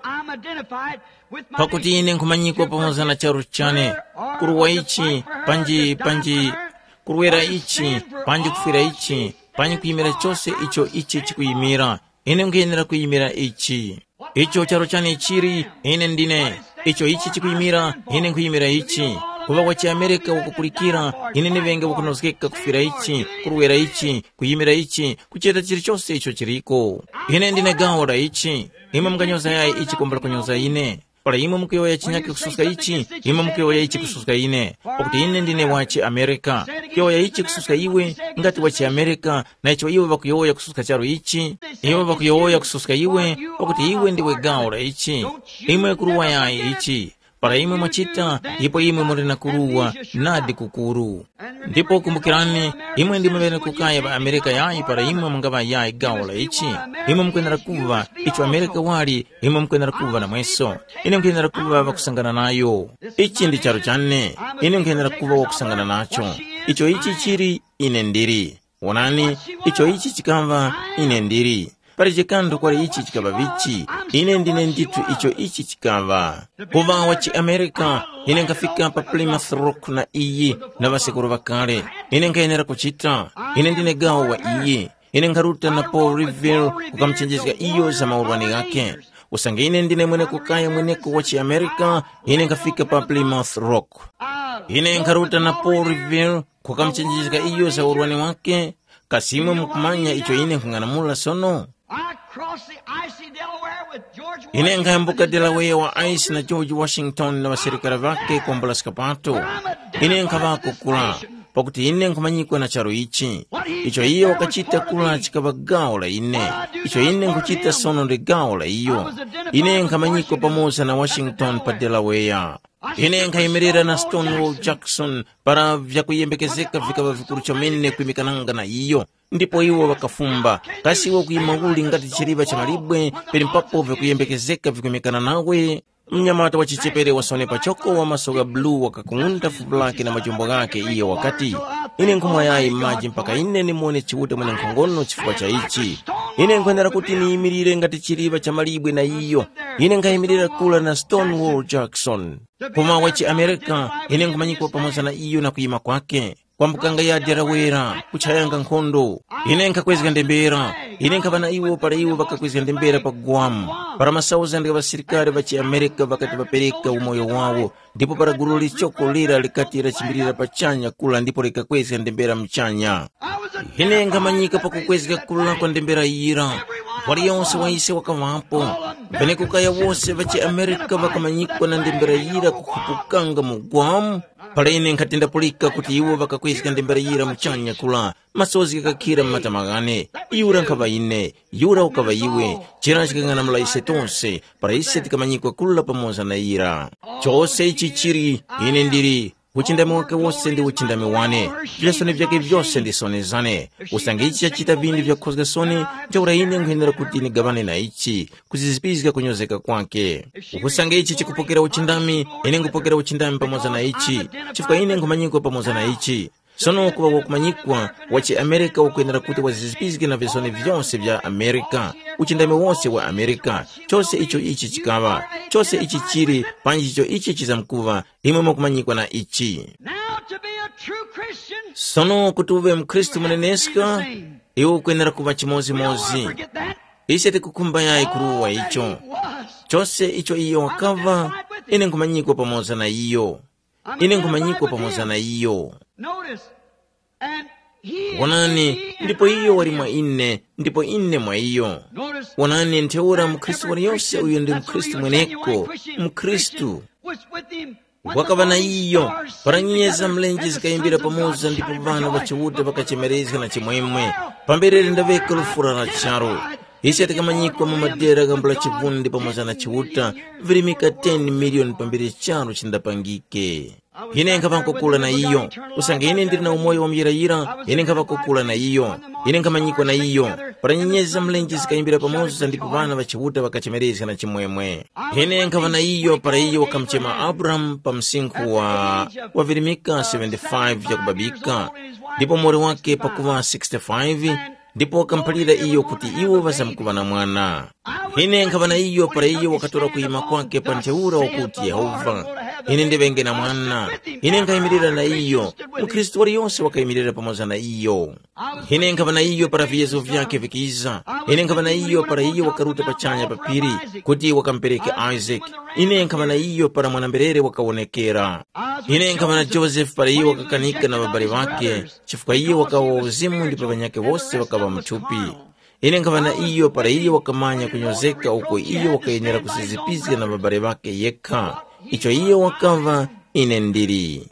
pakuti ine nkumanyikwa pamoza na charu chane kuruwa ichi panji panji kuruwera ichi panji kufira ichi panji kuyimira chose icho ichi chikuyimira ine nkuyenera kuyimira ichi icho charu chane chiri ine ndine icho ichi chikuyimira ine nkuyimira ichi kuva wachi Amerika wakupulikira ine nivenge wakunozekeka kufira ichi kuruwera ichi kuyimira ichi kucheta chiri chose icho chiriko ine ndine gaura ichi imwe mkanyoza yayi ichi kumbala kunyoza ine ola imwe mkuyoya chinyake kususka ichi imwe mkuyoya ichi kususka ine okuti ine ndine wachi Amerika kyoya ichi kususka iwe ngati wachi Amerika na icho iwe vakuyoya kususka charo ichi iwe vakuyoya kususka iwe okuti iwe ndiwe gaura ichi imwe kuruwa yayi ichi para imwe mwachita ipo imwe mulina kuruwa nadi kukuru ndipo kumbukirani imwe ndimwe vene kukaya pa Amerika yayi para imwe mungava yayi gaula ichi imwe mkwenera kuva icho Amerika wali imwe mkwenera kuva na mweso ine mkwenera kuva wakusangana nayo ichi ndi charo chane ine mkwenera kuva wakusangana nacho icho ichi chiri ine ndiri wonani icho ichi chikava ine ndiri pari chikando kwa ichi chikava vichi ine ndine nditu icho ichi chikava kuva wachi Amerika ine nkafika pa Plymouth Rock na iyi na vasekuru vakale ine nkayenera kuchita ine ndine gawo wa iyi ine nkaruta na Paul Revere kukamchenjezika iyo za maurwani yake usange ine ndine mwene kukaya mweneko wachi Amerika ine nkafika pa Plymouth Rock ine nkaruta na Paul Revere kukamchenjezika iyo za maurwani wake kasimwe mkumanya icho ine kunganamula sono across the icy Delaware with George ine Washington. nkayambuka Delaware wa ice na George Washington na wasilikali vake kuombola sikapato. Ine nkavako kula pakuti ine nkumanyikwa na charo ichi. Icho iyo wakachita kula chikava gao la ine. Icho ine nkuchita sono de gao la iyo. Ine nkamanyikwa pamoja na Washington pa Delaware. Ine nkaimirira na Stonewall Jackson para vya kuyembekezeka vikava vikuru chomene kuimikananga na iyo. Ndipo iwo wakafumba kasi iwo kuimaguli ngati chiriba cha malibwe peri mpapo vya kuyembekezeka vikuimikana nawe. Mnyamata wa chichepere wasone pachoko wa masoga blue wakakunta fubulake na majumbo gake iyo wakati. Ine nkumwa yai maji mpaka ine ni mwone chiwute mwene nkongono chifuwa cha ichi. Ine nkwendera kuti ni imirire ngati chiriba cha malibwe na iyo. Ine nkaimirira kula na Stonewall Jackson. Kuma wachi Amerika, ine nkumanyikwa pamoja na iyo na kuima kwake. Kwambukanga ya Delaware, kuchayanga nkondo. Ine nkakwezika ndembera. Ine nkavana iwo para iwo bakakwezika ndembera pa Guam. Para masauza ndika basirikari bachi Amerika bakati bapereka umoyo wawo. Ndipo para guru lichoko lira likatira chimbirira pachanya kula ndipo likakwezika ndembera mchanya. Ine nkamanyika pa kukwezika kula kwa ndembera ira. Wali yonse waise wakavapo. Vene kukaya wose bachi Amerika bakamanyikwa na ndembera ira kukupukanga mu Guam. Pala ine nkatenda polika kuti iwo bakakwezika ndembera ira mchanya kula. Masozi kakira matamagane. Iura nkava ine. Iura ukava iwe. Chira chikangana mlaise tonse. Para ise tikamanyikwa kula pamoza na ira. Chose ichichiri. Ine ndiri. Uchindami wake wose ndi uchindami wane. Vyasone vyake vyose ndi sone zane. Usange ichi achita vindi vya kozga sone. Njaura ine nguhendera kuti ni gavane na ichi. Kuzizipizika kunyozeka kwake. Ukusange ichi chikupokera uchindami. Ine ngupokera uchindami pamoza na ichi. Chifuka ine ngumanyikwa pamoza na ichi. Sono kuwa wakumanyikwa wachi Amerika ukuendera kuti wazizipizike na visone vyonse vya Amerika. Uchindami wose wa Amerika. Chose icho ichi chikava. Chose ichi chiri. Panji icho ichi chizamkuva. Imwe mwakumanyikwa na ichi. Sono kutuwe mkristu mweneneska. Iwo ukuendera kuva chimozi mozi. Ise tikukumbaya ikuruwa icho. Chose icho iyo wakava. Ine nkumanyikwa pamoza na iyo. Ine nkumanyikwa pamoza na iyo. Wanani, ndipo iyo wali mwa ine, ndipo ine mwa iyo. Wanani nteura mkristu wali yose uyo ndi mkristu mweneko, mkristu. Wakava na iyo, paranyeza mlenji zikaimbira pamoza ndipo vana wachiwuta wakachemerezika na chimwemwe. Pambirere ndaveka lufura na charo. Isi atakamanyikwa mamadera gambula chivundi pamoza na chiwuta, virimika ten milioni pambiri charo chindapangike. Ine nkava kukula na iyo. Usange ine ndiri na umoyo wa mjirayira. Ine nkava kukula na iyo. Ine nkamanyikwa na iyo. Paranyeza mlenji zikaimbira pamoza ndipo vana wachiwuta wakachemerezika na chimwemwe. Ine nkava na iyo para iyo wakamchema Abraham pa msinku wa wa virimika seventy-five ya kubabika. Ndipo mori wake pakuva sixty-five. Ndipo wakampalira iyo kuti iwo vasamkuva na mwana. Ine nkava na iyo para iyo wakatora kuima kwake panteura wakuti Yehova. Ine ndivenge na mwana. Ine nkaimirira na iyo. Mkristu wali yonse wakaimirira pamoza na iyo. Ine nkava na iyo para viyezo vyake vikiza. Ine nkava na iyo para iyo wakaruta pachanya papiri kuti wakampereke Isaac. Ine nkava na iyo para mwanamberere wakawonekera. Ine nkava na Joseph para iyo wakakanika na babari wake. Chifuka iyo wakawa uzimu ndipo banyake wose wakawa mchupi. Ine nkava na iyo para iyo wakamanya kunyozeka uko iyo wakayenera kusizipizika na babari wake yeka. Icho iyo wakava ine ndiri.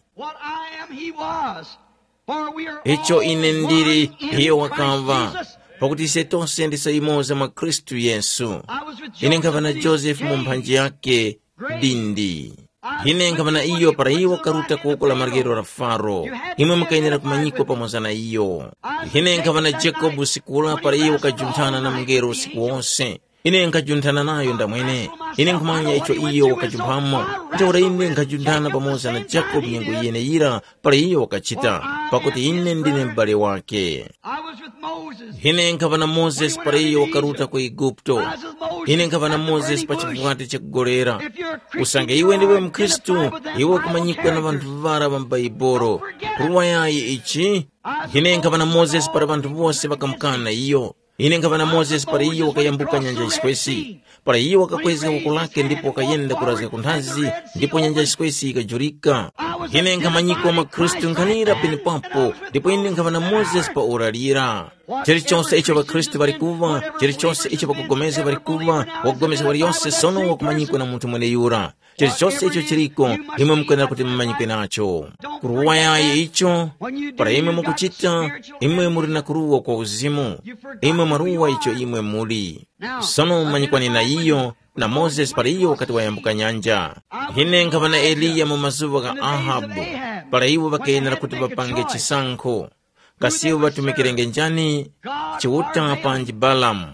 Icho ine ndiri iyo wakava. Pakuti ise tonse ndisa imoza mwa Kristu Yesu. Ine nkava na Joseph mumpanji yake dindi. Ine nkava na iyo para iyo wakaruta kuokola margero la Faro. Imwe mkainera kumanyiko pamoza na iyo. Ine nkava na Jacob sikula para iyo wakajuntana na mngero siku wonse. Ine nkajuntana nayo ndamwene. Ine nkumanya icho iyo wakajumpamo. Njaura ine nkajuntana pamoza na Jacob nyengu yene ira para iyo wakachita. Pakuti ine ndine mbale wake. Ine nkava na Moses para iyo wakaruta kwa Egypto. Ine nkava na Moses pachifuati chakugorera. Usange iwe ndiwe mkristu, iwe kumanyikwa na bantu vara bambaiboro. Kuruwa yayi ichi. Ine nkava na Moses para bantu bose bakamkana iyo. ine nkavana Moses para iyo wakayambuka nyanja Iskwesi, para iyo wakakweza huko lake ndipo wakayenda kurazika kunthazi ndipo nyanja Iskwesi ikajurika. Ine nkamanyiko ma Kristu nkanira peni papo ndipo ine nkavana Moses pa oralira. Chiri chonse icho ba Kristu barikuva, chiri chonse icho bakugomeza barikuva, wakugomeza bari yonse sono wakumanyiko na muntu mwene yura. Chiri chonse icho chiriko imwe mukana kuti mumanyiko nacho. Kuruwa yaye icho para imwe mukuchita imwe muri na kuruwa kwa uzimu. Imwe maruwa icho imwe muri. Sono mumanyiko na iyo na Moses para iyo wakati wayambuka nyanja. Hine nkavana Eliya mu mazuva ga Ahabu para iwo bakayenera kuti bapange chisankho. Kasiyo batumikirenge njani chiuta panji Balaam.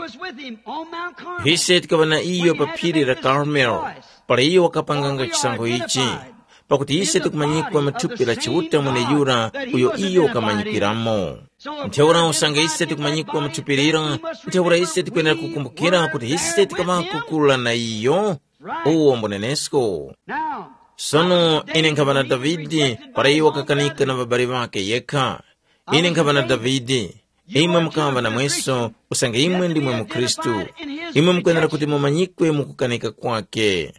Hise tikavana iyo papiri la Carmel para iyo wakapanganga chisankho ichi. Pakuti hise tukumanyikwa matupi la chiuta mwene yura uyo iyo wakamanyikiramo. Nteura usanga hise tukumanyikwa matupirira, nteura hise tukuenera kukumbukira kuti hise tukama kukula na iyo uwo mbonenesko. Sono ine nkavana Davidi para iyo wakakanika na babari wake yeka. Ine nkavana Davidi imwe mukava na mweso usanga imwe ndimwe mu Kristu, imwe mkuenera kuti mumanyikwe mukukanika kwake.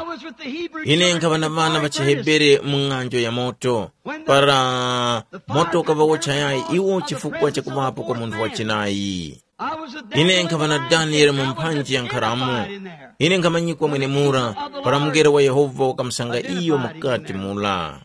Ine nkavana vana vachihebere munganjo ya moto para moto kava wochayai iwo chifukwa cha kuvapo kwa muntu wachinayi. Ine nkavana Daniel mumpanji ya nkaramu. Ine nkamanyikwa mwene mura para mugera wa Yehova wakamsanga iyo mukati mula.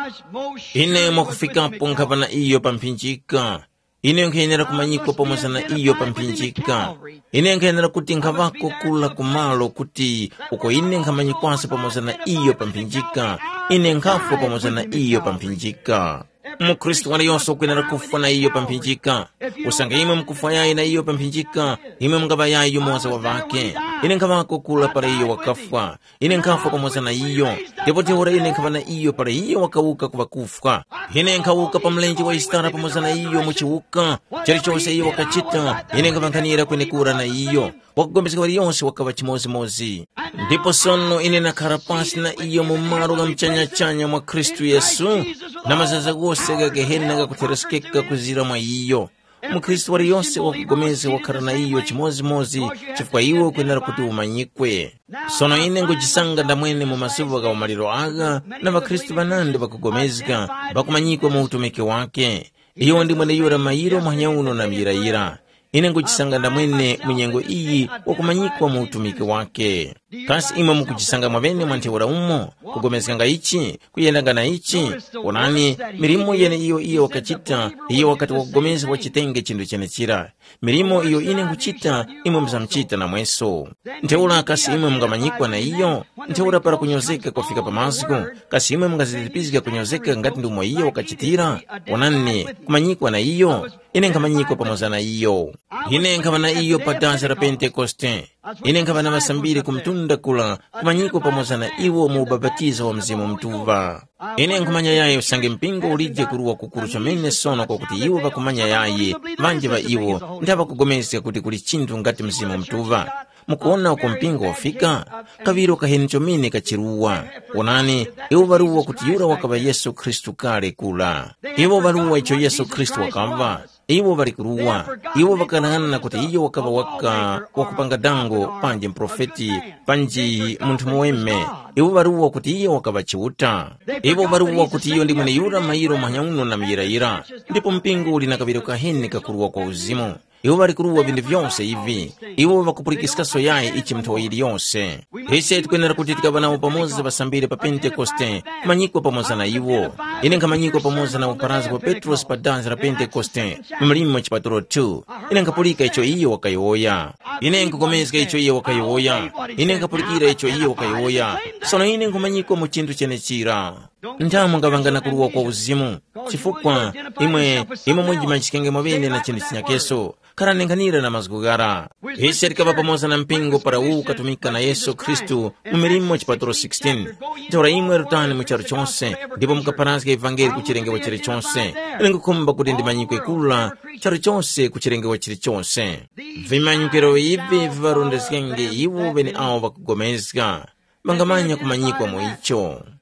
Ine mwakufikapo nkavana iyo pampinjika. Ine nkayenera kumanyikwa pamoza na iyo pampinjika. Ine nkayenera kuti nkavako kula kumalo kuti uko ine nkamanyikwanso pamoza na iyo pampinjika. Ine nkafwa pamoza na iyo pampinjika. Mukristu wale yonso kuyenera kufa na iyo pampinjika. Usanga imwe mkufa yayi na iyo pampinjika, imwe mkava yayi yumoza wavake. Ine nkavako kula para iyo wakafwa. Ine nkafwa pamoza na iyo. Ndipo teura ine nkava na iyo para iyo wakauka kuvakufa. Ine nkauka pa mlenji wa istara pamoza na iyo muchiuka. Chari chose iyo wakachita. Ine nkavankanira kwene kura na iyo. Wakugomezeka wali yonse wakava chimozi mozi. Ndipo sono ine nakarapasi na iyo mumaru ga mchanya chanya mwa Kristu Yesu. Na mazaza gose ga gehena ga kuteresikeka kuzira mwa iyo. Mukristu wali yonse wakugomeze wakara na iyo chimozi mozi chifukwa iwo kuenera kuti umanyikwe. Sono ine ngujisanga ndamwene mu masuva ga umaliro aga na bakristu banande bakugomezeka bakumanyikwa mu utumike wake. Iyo ndi mwene yura mayiro mwanyauno na mirayira. Ine ngujisanga ndamwene munyengo iyi wakumanyikwa mu utumike wake. Kasi imwe mukujisanga mwabene mwanteura umo kugomezanga ichi kuyendanga na ichi onani mirimo yene iyo iyo wakachita iyo wakati wakugomeza wachitenge chindu chene chira. Mirimo iyo ine nguchita imwe mzamchita na mweso. Nteura kasi imwe mngamanyikwa na iyo. Nteura para kunyozeka kufika pamaziko. Kasi imwe mngazilipizika kunyozeka ngati ndumo iyo wakachitira. Onani kumanyikwa na iyo. Ine ngamanyikwa pamoza na iyo. Ine nkavana iyo padanza la Pentekoste. Ine nkavana masambiri kumtunda kula kumanyiko pamoza na iwo mu ubabatizo wa mzimu mtuva. Ine nkumanya yaye usange mpingo ulije kuruwa kukuru chomene sono kwa kuti iwo bakumanya yaye manje ba iwo ndaba kugomeza kuti kuli chintu ngati mzimu mtuva. Mukuona uko mpingo wafika kaviro kaheni chomene kachiruwa. Onani iwo baruwa kuti yura wakaba Yesu Kristu kale kula. Iwo baruwa icho Yesu Kristu wakava. Iwo barikuruwa. Iwo bakanana kuti iyo wakaba waka wakupanga dango panji mprofeti panji muntu muweme. Iwo baruwa kuti iyo wakaba chiuta. Iwo baruwa kuti iyo ndi mwene yura mayiro manyauno na miyiraira. Ndipo mpingo uli na kaviro kaheni kakuruwa kwa uzimu. Iwo barikuruwa bindu vyonse hivi. Iwo bakupurikisika soyaye ichi mtoili yonse. Hese tukuenera kuti tikabana pamoza basambire pa Pentekoste manyikwa pamoza na iwo. Ine nkamanyikwa pamoza na uparazi kwa Petros pa danza la Pentekoste mumulimo chipaturo tu. Ine nkapulika icho iyo wakayoya. Ine nkugomezeka icho iyo wakayoya. Ine nkapulika icho iyo wakayoya. Sono ine nkumanyikwa mu chintu chene chira. Ndamu ngavangana kuruwa kwa uzimu. Chifukwa imwe imwe mwenji machikenge mwabene na chini chinyakeso. Karanenganira na mazgugara. Hisi alikaba pamoza na mpingo para uu katumika na Yesu Kristu umirimo chipaturo sixteen. Tora imwe rutani mcharo chonse. Ndipo mkaparazga evangeli kuchirenge wa chiri chonse. Ilengu kumba kutindi manyikwe kula charo chonse kuchirenge wa chiri chonse. Vimanyikero hivi vivarundesikenge iwu beni awa wakugomezga. Mangamanya kumanyikwa moicho.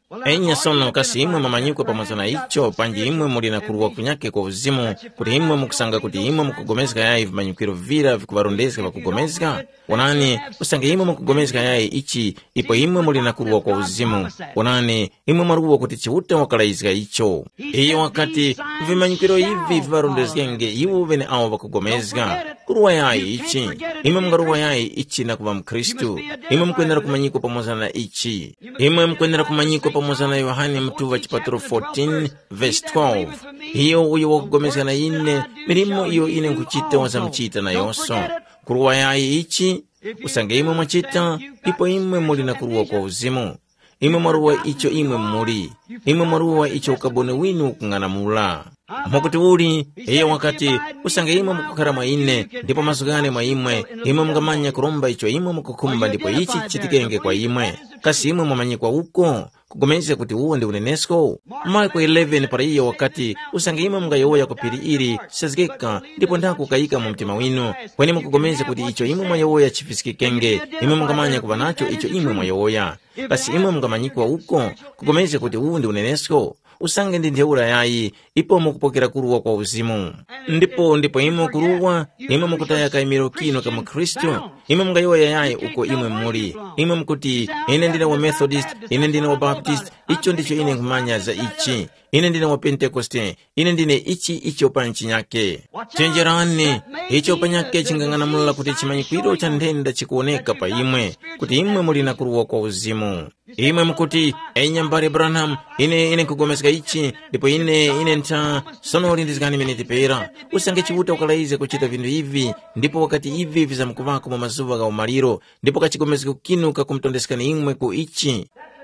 enya sono kasi imwe mamanyiko pamodzi na icho panji imwe muli na kuruwa kunyake kwa uzimu kuti imwe mukusanga kuti imwe mukugomezeka yayi vimanyikiro vira vikuvarondezeka vakugomezeka onani usange imwe mukugomezeka yayi ichi ipo imwe muli na kuruwa kwa uzimu onani imwe maruwa kuti chiuta wakalaizika icho iyo wakati vimanyikiro ivi vivarondezekenge iwo vene awo vakugomezeka kuruwa yayi ichi imwe mkaruwa yayi ichi na kuva mkristu imwe mkuendera kumanyiko pamoza na ichi imwe mkuendera kumanyiko pamoza na Yohane mtuva chipaturo fourteen verse twelve iyo uyo wakugomezeka na ine milimo iyo ine nkuchita wazamchita na yoso kuruwa yayi ichi usange imwe mwachita ipo imwe muli na kuruwa kwa uzimu imwe maruwa icho imwe muli imwe maruwa icho ukabone winu ukung'anamula mwakuti uli iyo wakati usange imwe mukukhala mwa ine ndipo masukane mwa imwe imwe mukamanya kuromba icho imwe mukukhumba ndipo ichi chitikenge kwa imwe kasi imwe mwamanyikwa uko kugomeza kuti uwo ndi unenesko Marko eleven para iyo wakati usange imwe mungayoya kupiri ili sazikeka ndipo ndako kayika mu mtima winu kweni mukugomeza kuti icho imwe mwayoya chifisikikenge imwe mungamanya kuva nacho icho imwe mwayoya kasi imwe mungamanyikwa uko kugomeza kuti uwo ndi unenesko usange ndi ntheura yayi ipo mukupokera kuruwa kwa uzimu ndipo ndipo imwe kuruwa imwe mukutaya kaimiro kino kama Kristo imwe mungayoya yayi uko imwe muli imwe mkuti ine ndine wa Methodist ine ndine wa Baptist icho ndicho ine nkumanya za ichi ine ndine wa Pentecoste ine ndine ichi icho panchi nyake chenjerani icho panyake chingang'anamula kuti chimanyikwiro cha ndenda chikuoneka pa imwe kuti imwe muli na kuruwa kwa uzimu imwe mkuti enyambare Branham ine ine kugomezeka ichi ndipo ine ine nta sonoli ndizikani miniti pera usange chivuta ukalaize kuchita vindu hivi ndipo wakati hivi vizamukuvako mu mazuva ga umaliro ndipo kachigomezeka kukinuka kumtondeskani imwe ku ichi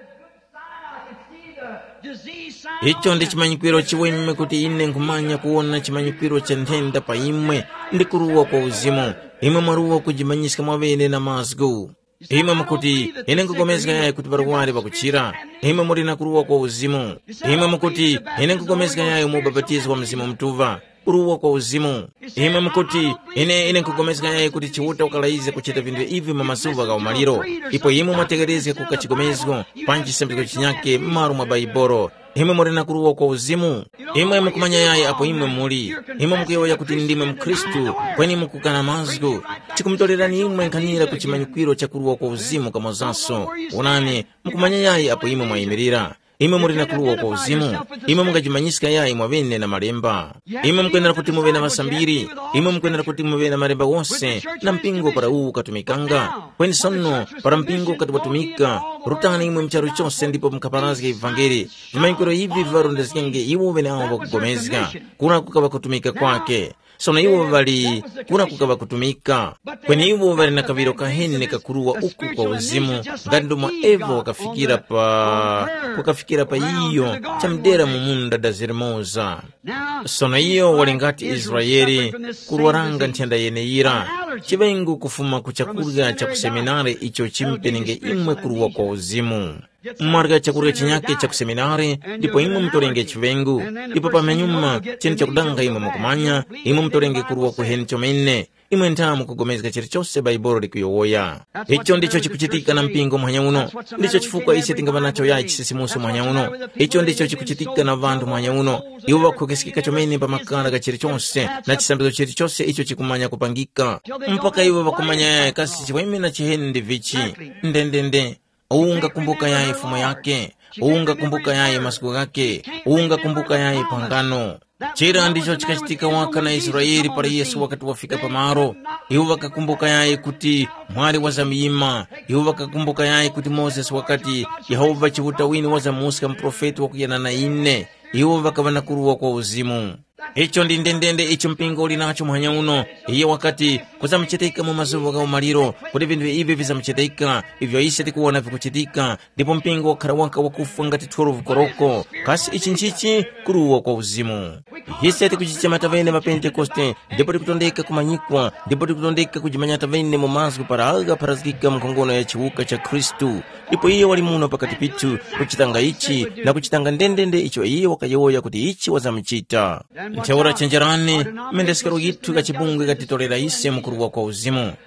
icho ndi chimanyikwiro chiwemwe kuti ine nkumanya kuona chimanyikwiro cha nthenda pa imwe ndi kuruwa kwa uzimu imwe maruwa kujimanyisika mwavene na mazgu imwe mukuti ine nkugomezeka yayi kuti varwari vakuchira imwe muli na kuruwa kwa uzimu imwe mukuti ine nkugomezeka yayi mubabatizo wa mzimu mtuva kuruwa kwa uzimu imwe mukuti ine ine nkugomezeka yayi kuti chiuta ukalaize kuchita vindu ivi mamasuva ga umaliro ipo imwe mwategerezeka kukachigomezgo panchi sembeko chinyake maru mwa baiboro imwe muli na kuruwa kwa uzimu imwe mukumanya yayi apo imwe muli imwe mukuyoya kuti ndimwe mkristu kweni mukukana mazgu chikumtolerani imwe nkhanira kuchimanyikwiro cha kuruwa kwa uzimu kamazanso onani mukumanya yayi apo imwe mwayimirira imwe muli na kuruwa kwa uzimu imwe mungajimanyisika yayi mwavene na malemba imwe mukuyenera kuti muve na masambiri imwe mukuyenera kuti muve na malemba wonse na mpingo para uwu katumikanga kweni sono para mpingo katiwatumika rutani imwe mcharu chose ndipo mkaparazika ivangeli vimanyikwiro ivi vivarondezekenge iwo vene awo vakugomezeka kuna kukava kutumika kwake sono iwo vali kuna kukava kutumika kweni iwo vali na kaviro kahene kakuruwa uku kwa uzimu ngati ndomwa evo wakafikira pa wakafikira pa iyo chamdera mumunda da zirimoza sono iyo wali ngati Israeli kuruwaranga nthenda yeneira chivengu kufuma kuchakurya cha kuseminari icho chimpenenge imwe kuruwa kwa uzimu mmarga chakurya chinyake cha kuseminari ndipo imwe mtorenge chivengu ipo pamenyuma chini chakudanga imwe mukumanya imwe mtorenge kuruwa kuheni chomene imwe ntamu kugomezeka chilichonse baibolo likuyowoya icho ndicho chikuchitika na mpingo mwanya uno ndicho chifukwa ise tingava nacho yayi chisisimuso mwanya uno icho ndicho chikuchitika na vantu mwanya uno iwo vakukesikika chomene pa makala ka chilichonse na chisambizo chilichonse icho chikumanya kupangika mpaka iwo vakumanya yayi kasi chiweme na chiheni ndi vichi ndendende unga kumbuka yayi fumo yake unga kumbuka yayi masiku yake unga kumbuka yayi pangano chira ndicho chikachitika waka na Israeli para Yesu wakati wafika pamaro iwo vakakumbuka yayi kuti mwali wazamiyima iwo vakakumbuka yayi kuti Moses wakati Yehova chivuta wini wazamusika mprofeti wakuyana na ine iwo vakavana kuruwa kwa uzimu icho ndi ndendende icho mpingo uli nacho mwanya uno iye wakati kuzamchitika mu mazuva ga umaliro kuti vindu ivi vizamchitika ivyo ise tikuona vikuchitika ndipo mpingo wakhala wanka wakufa ngati twelve koroko kasi ichi nchichi kuruwa kwa uzimu ise tikuchicha matavene ma Pentecoste ndipo tikutondeka kumanyikwa ndipo tikutondeka kujimanya tavene mu mazgu para alga parazikika mkongono ya chiwuka cha Kristu ndipo iye wali muno pakati pitu kuchitanga ichi na kuchitanga ndendende icho iye wakayoya kuti ichi wazamchita ntheura chenjerani mendesikero gitu kachibungwe katitolera ise mukuruwa kwa uzimu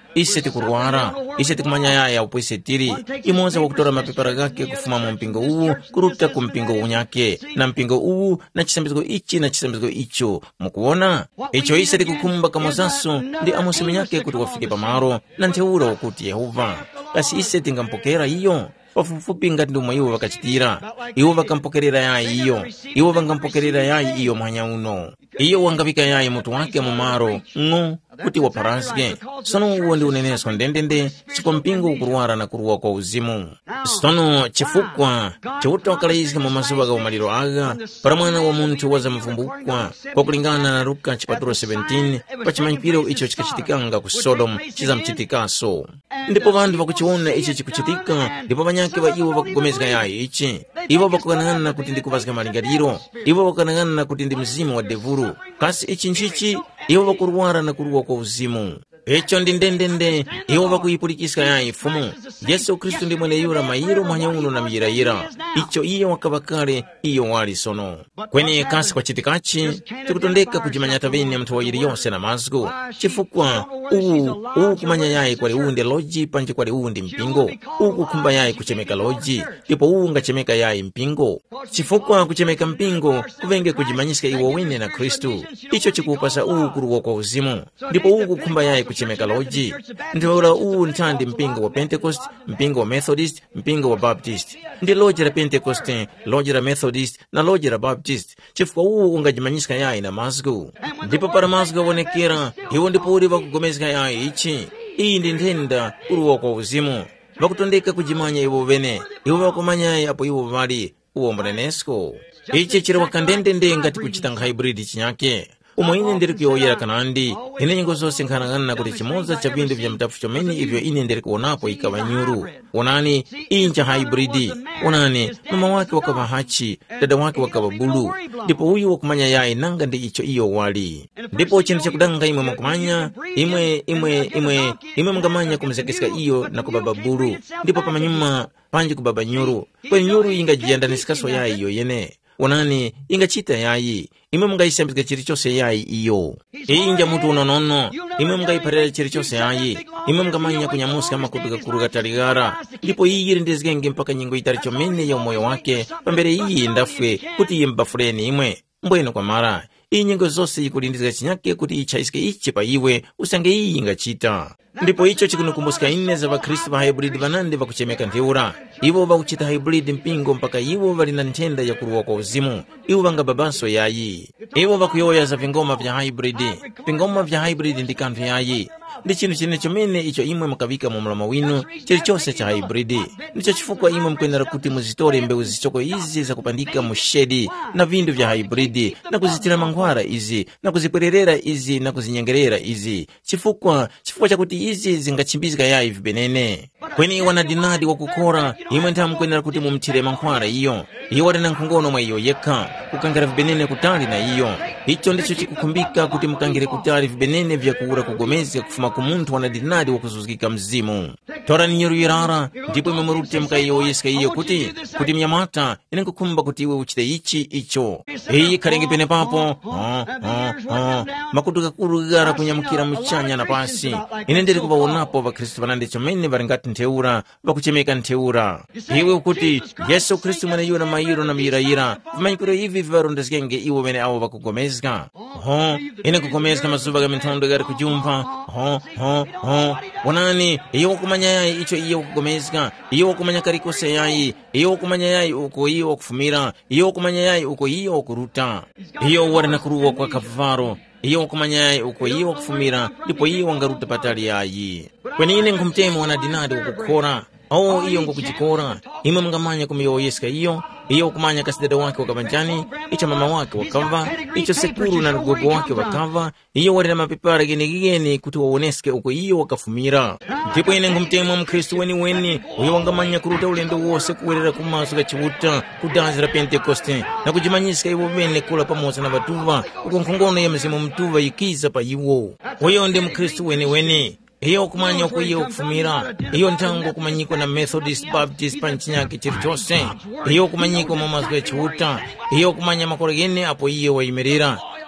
ise tikurwara, ise tikumanya yaya upo ise tiri. Imoza wakutora mapepara gake kufuma mu mpingo uwu kuruta ku mpingo unyake, na mpingo uwu na chisambizgo ichi na chisambizgo icho. Mukuona icho ise tikukumba kamozaso ndi amusemi yake kuti wafike pamaro na nteura wakuti Yehova. Kasi ise tingampokera iyo pafupifupi ngati ndomwe iwo wakachitira. Iwo wakampokerera yayi iyo, iwo wangampokerera yayi iyo mwanya uno. Iyo wangavika yayi mutu wake mumaro ngo kuti waparasike. Sono uwo ndi uneneso ndendende chiko mpingo ukuruwara na kuruwa kwa uzimu. Sono chifukwa chauta wakalaizika mumasuba ga umaliro aga para mwana wa muntu waza mvumbukwa kwa kulingana na Luka chipaturo seventeen pachimanyipiro icho chikachitikanga ku Sodom chizamchitikaso. Ndipo vandu vakuchiona ichi chikuchitika, ndipo vanyake va iwo vakugomezeka yayi ichi. Iwo vakukanangana kuti ndi kuvazika malingaliro, iwo vakukanangana kuti ndi mzimu wa devuru. Kasi ichi nchichi iwo vakuruwara na kuruwa kwa uzimu. Echo ndi ndendende iwo vakuipulikisa yayi fumu. Yesu Kristu ndi mwene yura mayiro mwanya uno na miyirayira. Icho iyo wakabakale iyo wali sono. Kwenye kasi kwa chitikachi tikutondeka kujimanyata vini mtu wa yiri yose na mazgu. Chifukwa uu uu kumanya yayi kwali uu ndi loji panji kwali uu ndi mpingo. Uu kukumba yayi kuchemeka loji ndipo uu nga chemeka yayi mpingo. Chifukwa kuchemeka mpingo kuvenge kujimanyisika iwo wene na Kristu. Icho chikupasa uu kuruwa kwa uzimu. Ndipo uu kukumba yayi kuchemeka loji. Ndiwala uu ntandi mpingo wa Pentecost, mpingo wa Methodist, mpingo wa Baptist. Ndi loji la Pentecost, loji la Methodist na loji la Baptist. Chifukwa uu ungajimanyisika yayi na mazgu. Ndipo para mazgu wonekera iwo ndipo uli vakugomezeka yayi ichi. Iyi ndi ndenda kuruwa kwa uzimu. Vakutondeka kujimanya iwo vene, iwo vakumanya yayi apo iwo vali uwo mrenesko. Ichi chiri wakandendende ngati kuchitanga hybrid chinyake. Umo ine ndiri kuyoyera kanandi, ine nyingo zose nkhanangana kuti chimoza cha vindu vya mtafu chomeni ivyo ine ndiri kuonapo ikawa nyuru. Onani, incha hybrid. Onani, mama wake wakawa hachi, dada wake wakawa bulu. Ndipo uyu wakumanya yayi nanga ndi icho iyo wali. Ndipo chini cha kudanga imwe mwakumanya, imwe, imwe, imwe, imwe mngamanya kumzekesika iyo na kubaba bulu. Ndipo pamanyuma panji kubaba nyuru. Kwa nyuru inga jiandanisikaso yayi iyo yene. Onani, inga chita yayi. Imwe mga isambizga chiri chose yayi iyo. Inja mutu unonono. Imwe mga iparela chiri chose yayi. Imwe mga manya kunyamuska makutuga kuruga taligara. Lipo iyiri ndizgenge mpaka nyingo itari chomene ya umoyo wake. Pambere iyi ndafwe kuti iye mbafureni imwe. Mbweno kwa mara. Iyi nyingo zose ikulindizga chinyake kuti ichaisike ichi pa iwe usange iyi inga chita. Ndipo icho chikunukumbuska ine za vakristu va hybrid vanande vakuchemeka ntheura. Iwo vakuchita hybrid mpingo mpaka iwo valina ntenda ya kuruwa kwa uzimu. Iwo vanga babaso yayi. Iwo vakuyoya za vingoma vya hybrid. Vingoma vya hybrid ndi kanthu yayi. Ndi chinu chine chomene icho imwe mukavika mu mlama winu chili chose cha hybrid. Ndicho chifukwa imwe mkwenera kuti muzitore mbeu zichoko izi za kupandika mushedi na vindu vya hybrid na kuzitira mangwara izi na kuzipwererera izi na kuzinyengerera izi. Chifukwa chifukwa chakuti izi zingachimbizika yayi vibenene. Kweni wanadinadi wakukora imwe nta mkwenera kuti mumtire mangwara iyo. Iyo wadana nkungono mwa iyo yeka kukangara vibenene kutali na iyo. Icho ndicho chikukumbika kuti mkangire kutali vibenene vya kuura kugomezi kufuma kumuntu wanadinadi wakuzuzikika mzimu. Tora ni nyeru irara ndipo imemurute mka iyo yeska iyo kuti kuti mnyamata ine kukumba kuti iwe uchite ichi icho. Iyi karenge pene papo oh, oh, oh. Makutuka kurugara kunyamukira mchanya na pasi. Ine ndiri kubaonapo vakristu vanande chomene varingati ntheura vakuchemeka ntheura. Iwe ukuti Yesu Kristu mwene yuna mayiro na miyirayira vimanyikuro hivi vivarondezgenge iwo vene awo vakugomezga. Ho, ine kugomezga mazuba ga mintondo gari kujumpa. Ho, ho, ho. Wanani, iyo wakumanya yayi icho iyo kugomezga. Iyo wakumanya karikose yayi. Iyo wakumanya yayi uko iyo wakufumira. Iyo wakumanya yayi uko iyo wakuruta. Iyo wari na kuruwa kwa kafaro. Iyo wakumanya yayi uko iyo wakufumira. Lipo iyo wangaruta patali yayi. Kweni ine nkumtemu wanadinadi wakukora. Oh, iyo ngo kujikora. Imwe mngamanya kumiyo yeska iyo. Iyo kumanya kasidada wake wakabanjani. Icha mama wake wakava. Icho sekuru na rugogo wake wakava. Iyo wari na mapipara geni geni kutuwa uoneske uko iyo wakafumira. Ndipo ine ngumtemu mkristu weni weni. Uyo wangamanya kuruta ulendo wose kuwerera kumasuka chivuta. Kudazira Pentekoste. Na kujimanyisika iwo vene kula pamoza na vatuva. Uko nkungono ya mzimu mtuva ikiza pa iwo. Uyo ndi mkristu weni weni. Iyo kumanya uko iyo kufumira. Iyo ntango kumanyiko na Methodist, Baptist, panchinyaki chirichose. Iyo kumanyiko mamazwe chivuta. Iyo kumanya makoregene apo iyo wa imerira.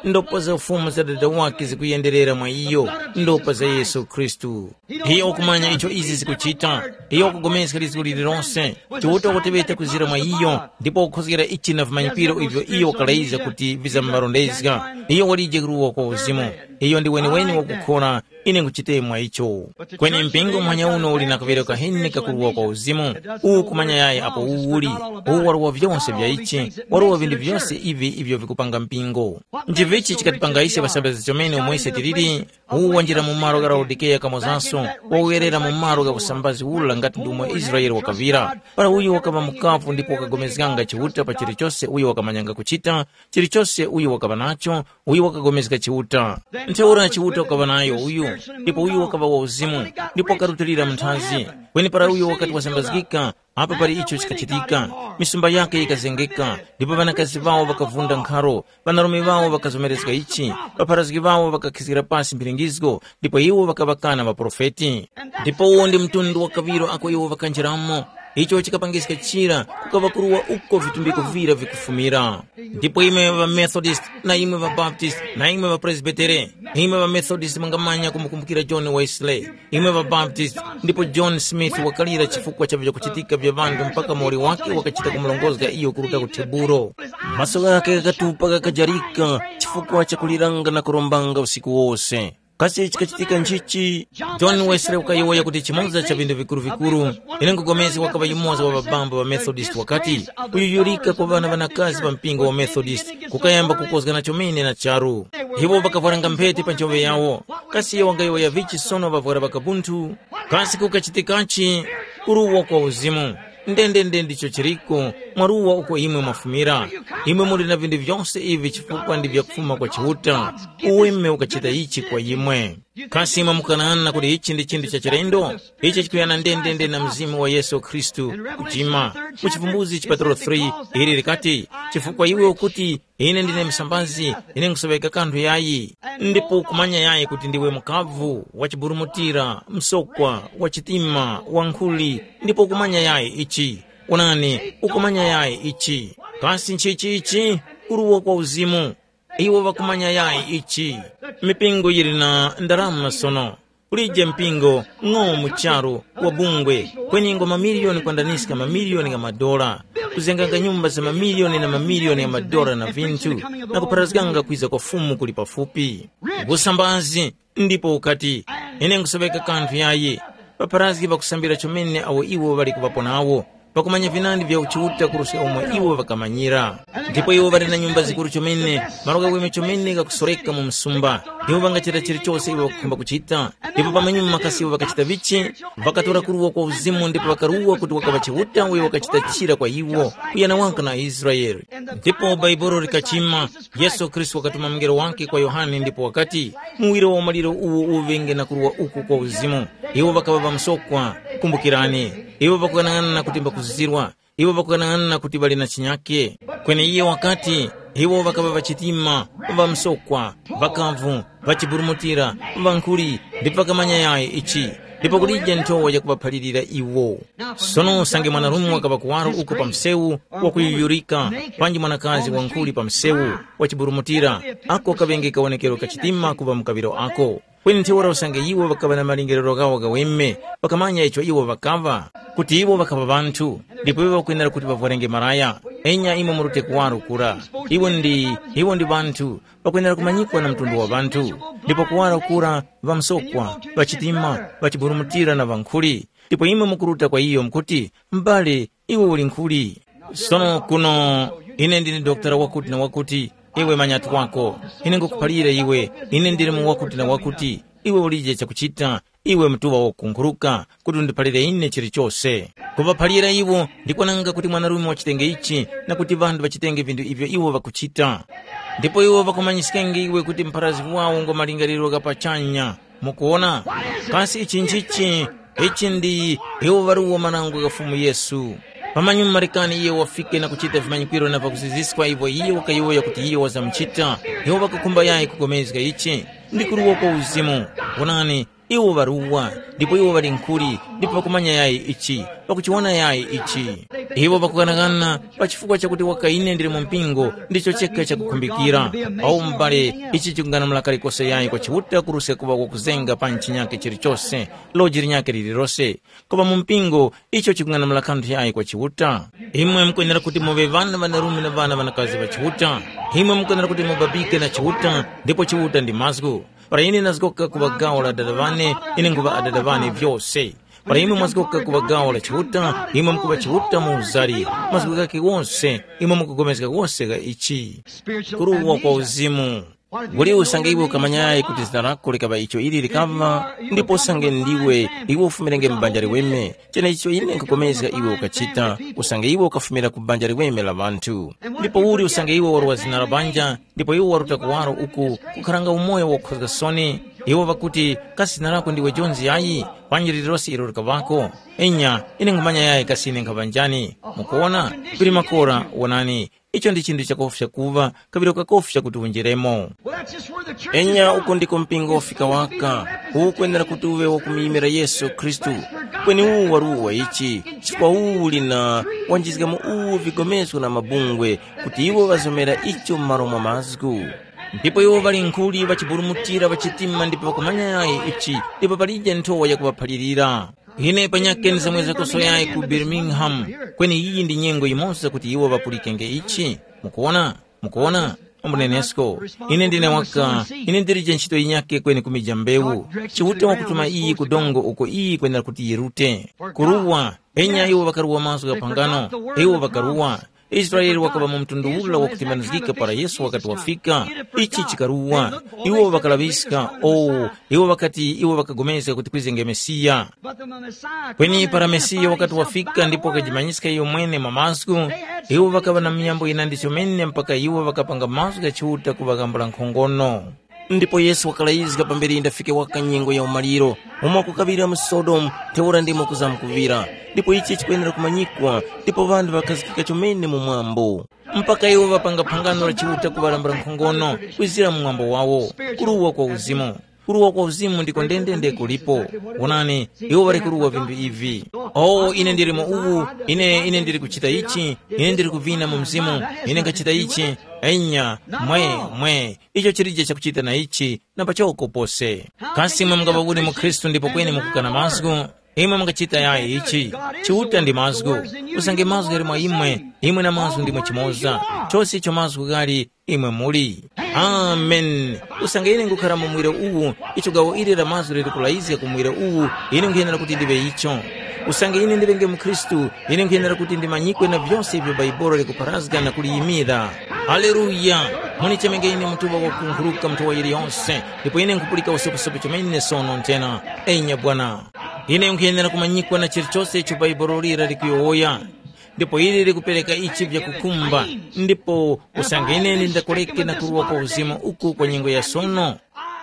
ndopa za ufumu za dada wake zikuyenderera mwa iyo ndopa za Yesu Kristu. Iyo okumanya icho izi zikuchita, iyo okugomesa liziko lililonse chiwuta okutebeta kuzira mwa iyo, ndipo okhozera ichi na vimanyipiro ivyo iyo okalaiza kuti vizammarondezga. Iyo walije kuruwa kwa uzimu, iyo ndi weni weni wakukhola ine nkuchite mwa icho. Kwenye mpingo mwanya uno uli nakavero kahini kakuruwa kwa uzimu, uu kumanya yaye apo uuli, uu waruwa vyonse vya ichi, waruwa vindu vyonse ivi ivyo vikupanga mpingo. Njivichi chikatipangaise vasambaza chomene umwese tiriri, uu wanjira mumaro gara udikeya kamozaso, wauerera mumaro ga kusambazi ula ngati ndumwa Israeli wakavira. Para uyu wakava mukavu ndipo wakagomezganga chiwuta pa chirichose uyu wakamanyanga kuchita, chirichose uyu wakava nacho, uyu wakagomezga chiwuta. Nteura chiwuta wakava nayo uyu, ndipo uyu wakava wa uzimu, ndipo wakarutilira mtazi. Kweni para uyu wakati wasambazgika, hapa pari icho chikachitika, misumba yake ikazengeka, ndipo vanakazi vao vakavunda nkharo, vanarume vao vakazomerezga ichi, vaparazgi vao vakakizira pasi mpiringizgo, ndipo iwo vakavakana vaprofeti. Ndipo uwo ndi mtundu wakaviro ako iwo vakanjiramo, icho chikapangisika chira kukavakuruwa uko vitumbiko vira vikufumira. Ndipo imwe va Methodist na imwe va Baptist na imwe va Presbytere, imwe va Methodist mangamanya kumukumbukira John Wesley, imwe va Baptist ndipo John Smith wakalira chifukwa cha vya kuchitika vya vandu mpaka mori wake wakachita kumulongozga iyo kuruta kuteburo. Maso yake kakatupa kakajarika chifukwa cha kuliranga na kurombanga usiku wose. Kasi chikachitika nchichi, John Wesley ukayiwoya kuti chimoza cha vindu vikuru vikuru ine ngogomezi wakava yumoza wa babamba wa Methodist wakati uyuyurika kwa vana vanakazi wa mpingo wa Methodist kukayamba kukozga na chomene na charu. Hivo vakavwaranga mphete pa nchove yawo, kasi ya wangayiwoya vichi sono vavwara vakabuntu. Kasi kukachitikachi kuruwa kwa uzimu, ndende ndende cho chiriko mwaruwa uko imwe mafumira, imwe muli na vindu vyonse ivi chifukwa ndi vya kufuma kwa chiwuta, uweme ukachita ichi kwa imwe. Kasi imwe mukanana kuti ichi ndi chindu cha chirendo, ichi chikuyana ndende ndende na mzimu wa Yesu Kristu kuchima. Kuchifumbuzi chipatro three ili rikati, chifukwa iwe ukuti ine ndine msambazi, ine nkusabeka kandu yayi, ndipo kumanya yayi kuti ndiwe mukavu, wachiburumutira, msokwa, wachitima, wankhuli, ndipo kumanya yayi ichi. Unani, ukumanya yayi ichi. Kasi nchichi ichi, kuruwa kwa uzimu, iwo wakumanya yayi ichi. Mipingo yiri na ndarama sono, ulije mpingo ng'o mucharu wa bungwe kwenye ngo mamilioni kwa ndaniska mamilioni ya madola, kuzenganga nyumba za mamilioni na mamilioni ya madola na vintu, na kuparazganga kuiza kwa fumu kulipa fupi. Busambazi, ndipo ukati, ine ngusabeka kantu yayi, paparazgi vakusambira chomene awo iwo wali kuvaponawo, pakumanya vinandi vya uchiuta kurusia umwe iwo vakamanyira. Ndipo iwo vali na nyumba zikuru chomene, maroga weme chomene kakusoreka mu msumba, iwo vangachita chiri chose iwo vakukumba kuchita, ndipo pamanyuma makasi iwo vakachita vichi, vakatora kuruwa kwa uzimu, ndipo vakaruwa kuti wakavachiuta uwe wakachita chira kwa iwo, uyana wanka na Israeli. Ndipo Baibolo rikachima, Yesu Kristu wakatuma mngero wake kwa Yohane, ndipo wakati, muwiro wa maliro uwo uvenge na kuruwa uku kwa uzimu, iwo vakava msokwa, kumbukirani, iwo vakukanangana na kutimba kuzirwa, iwo vakukanangana na kuti vali na chinyake. Kwenye iye wakati, iwo vakava vachitima, vamsokwa, vakavu, vachiburumutira, vankhuli, ndipo vakamanya yayi ichi, ndipo kulija ntowa ya kuvaphalirira iwo. Sono sange mwanarumu wakava kuwaro uko pa msewu, wakuyuyurika, panji mwanakazi wankhuli pa msewu, wachiburumutira, ako kavengeka wanekero kachitima kuva mukaviro ako. Kweni ntiwara usange iwo vakava na malingerero gawo gaweme, vakamanya icho iwo vakava, kuti iwo vakava vantu, ndipo iwo vakuyenera kuti vavwarenge maraya, enya imo murute kuwaru kura. Iwo ndi, iwo ndi vantu, vakuyenera kumanyikwa na mtundu wa vantu, ndipo kuwaru kura, vamsokwa, vachitima, vachiburumutira na vankhuli, ndipo imo mukuruta kwa iyo mkuti, mbale, iwo uli nkhuli. Sono kuno, ine ndini doktara wakuti na wakuti, iwe manyatu wako, ine ngukupalira iwe, ine ndiri mu wakuti na wakuti, iwe ulije cha kuchita, iwe mtuwa wokunguruka, kuti undipalire ine chiri chose. Kuvapalira iwo, ndikwananga kuti mwanarume wachitenge ichi, na kuti vandu wachitenge vindu ivyo iwo vakuchita. Ndipo iwo vakumanyisikenge iwe kuti mparazi wawo ngo malingaliro gapachanya. Mukuona, kasi ichi nchichi, ichi ndi, iwo varuwa manangu gafumu Yesu. Pamanyu Marekani iye wafike na kuchita vimanyikwiro na vakuziziswa ivo iye wakayiwoya kuti iye wazamchita, iwo vakakumba yayi kugomezga ichi, ndikuruwa kwa uzimu. Wonani, iwo varuwa, ndipo iwo vali nkhuli, ndipo vakumanya yayi ichi, vakuchiwana yayi ichi. iwo bakukanakana pachifukwa chakuti wakaine ndili mu mpingo ndicho chekha chakukhumbikira au mbale ichi chikungana kalikose yayi kwa chiuta kuruse kuba kukuzenga pa nchi nyake chilichonse lojiri nyake lililose koma mu mpingo icho chikungana kanthu yayi kwa chiuta. Imwe mkuyenera kuti mube vana vanarume na vana vanakazi pa chiuta. Imwe mkuyenera kuti mubabike na chiuta ndipo chiuta ndi mazgu. Para ine nazgoka kubagawo la dadavane ine nguba adadavane vyose. Para imwe mwazgoka kubagawo la chiuta imwe mkuba chiuta muuzari mazgoka kiwonse imwe mkugomezeka wonse ga ichi kuruwa kwa uzimu. Guli usange iwe ukamanyayi kuti zina lako likaba icho ili likava ndipo usange ndiwe iwe ufumirenge mbanjari weme chena icho ine nkukomezeka iwe ukachita usange iwe ukafumira kubanjari weme la bantu ndipo uri usange iwe waruwa zina la banja ndipo iwe waruta kuwaro uku kukaranga umoyo wakukhazika soni iwe vakuti kasi zina lako ndiwe jonzi yayi banjiri lirosi ilo likavako enya ine ngumanya yayi kasi ine nkabanjani mukuona kuli makora wanani icho ndi chindu chakofya kuva kabilo kakofya kuti unjiremo. Enya uko ndiko mpingo ofika waka ukuendera kuti uve wakumiyimira Yesu Kristu kweni uwu waruwa ichi chifukwa uli na wanjizika mu uwu vigomezwa na mabungwe kuti iwo vazomera icho mmaromwa mazgu ndipo iwo vali nkhuli vachipulumutira vachitima ndipo vakumanya yayi ichi ndipo palija nthowa yakuvaphalirira. Ine panyake nizamweza koso yayi ku Birmingham kweni iyi ndi nyengo imosa kuti iwo vapulikenge ichi mukuona mukuona ombunenesko ine ndine waka ine ndirije ntchito inyake kweni kumija mbewu chiuta wakutuma iyi kudongo uko iyi kwenera kuti yirute kuruwa enya iwo vakaruwa maso kapangano iwo vakaruwa Israeli wakaba mu mtundu ula wakutimbanizika para Yesu wakati wafika ichi chikaruwa iwo vakalabisika oh iwo wakati iwo vakagomeza kuti kwizenge Mesiya kweni para Mesiya wakati wafika ndipo wakajimanyisika iyo mwene mamasku iwo vakaba na miyambo inandicho mene mpaka iwo vakapanga masu gachiuta kuvakambula nkhongono ndipo Yesu wakalaizika pamberi indafike waka nyengo ya umaliro umwe kukavira mu Sodomu teura ndimo kuzamukuvira ndipo ichi chikuyenera kumanyikwa ndipo vandu vakazikika chomene mu mwambo mpaka iwo vapanga phangano la chiuta kuvalambula nkhongono kwizira mu mwambo wawo kuruwa kwa uzimu. Kuruwa kwa uzimu ndiko ndendende kulipo wonani iwo vari kuruwa vindu ivi oh ine ndiri mu uwu ine ine ndiri kuchita ichi ine ndiri kuvina mu mzimu ine ngachita ichi enya mwe mwe icho chirije chakuchita na ichi na pachoko pose kasi mwe mungava uli mu Kristu ndipo kweni mukukana mazgu imwe mungachita yayi ichi chiuta ndi mazgu usange mazgu yali mwa imwe imwe na mazgu ndimwe chimoza chose icho mazgu gali imwe muli amen. Usange ine ngukhala mu mwire uwu icho gawo ili la mazgu lili kulaizika ku mwire uwu ine nkuyenera kuti ndibe icho usange ine ndivenge mu Kristu ine nkuyenera kuti ndimanyikwe na vyonse ivyo Baibolo likuparazga na kuliyimira. Haleluya muni chemenge ine mtuba wakunkuruka mtuwa ili yonse ndipo ine nkupulika usoposopo chomene sono ntena enya Bwana ine nkuyenera kumanyikwa na chilichonse icho Baibolo lira likuyowoya ndipo ili likupeleka ichi vya kukumba ndipo usange ine ndakoleke na kuruwa kwa uzimu uku kwa nyengo ya sono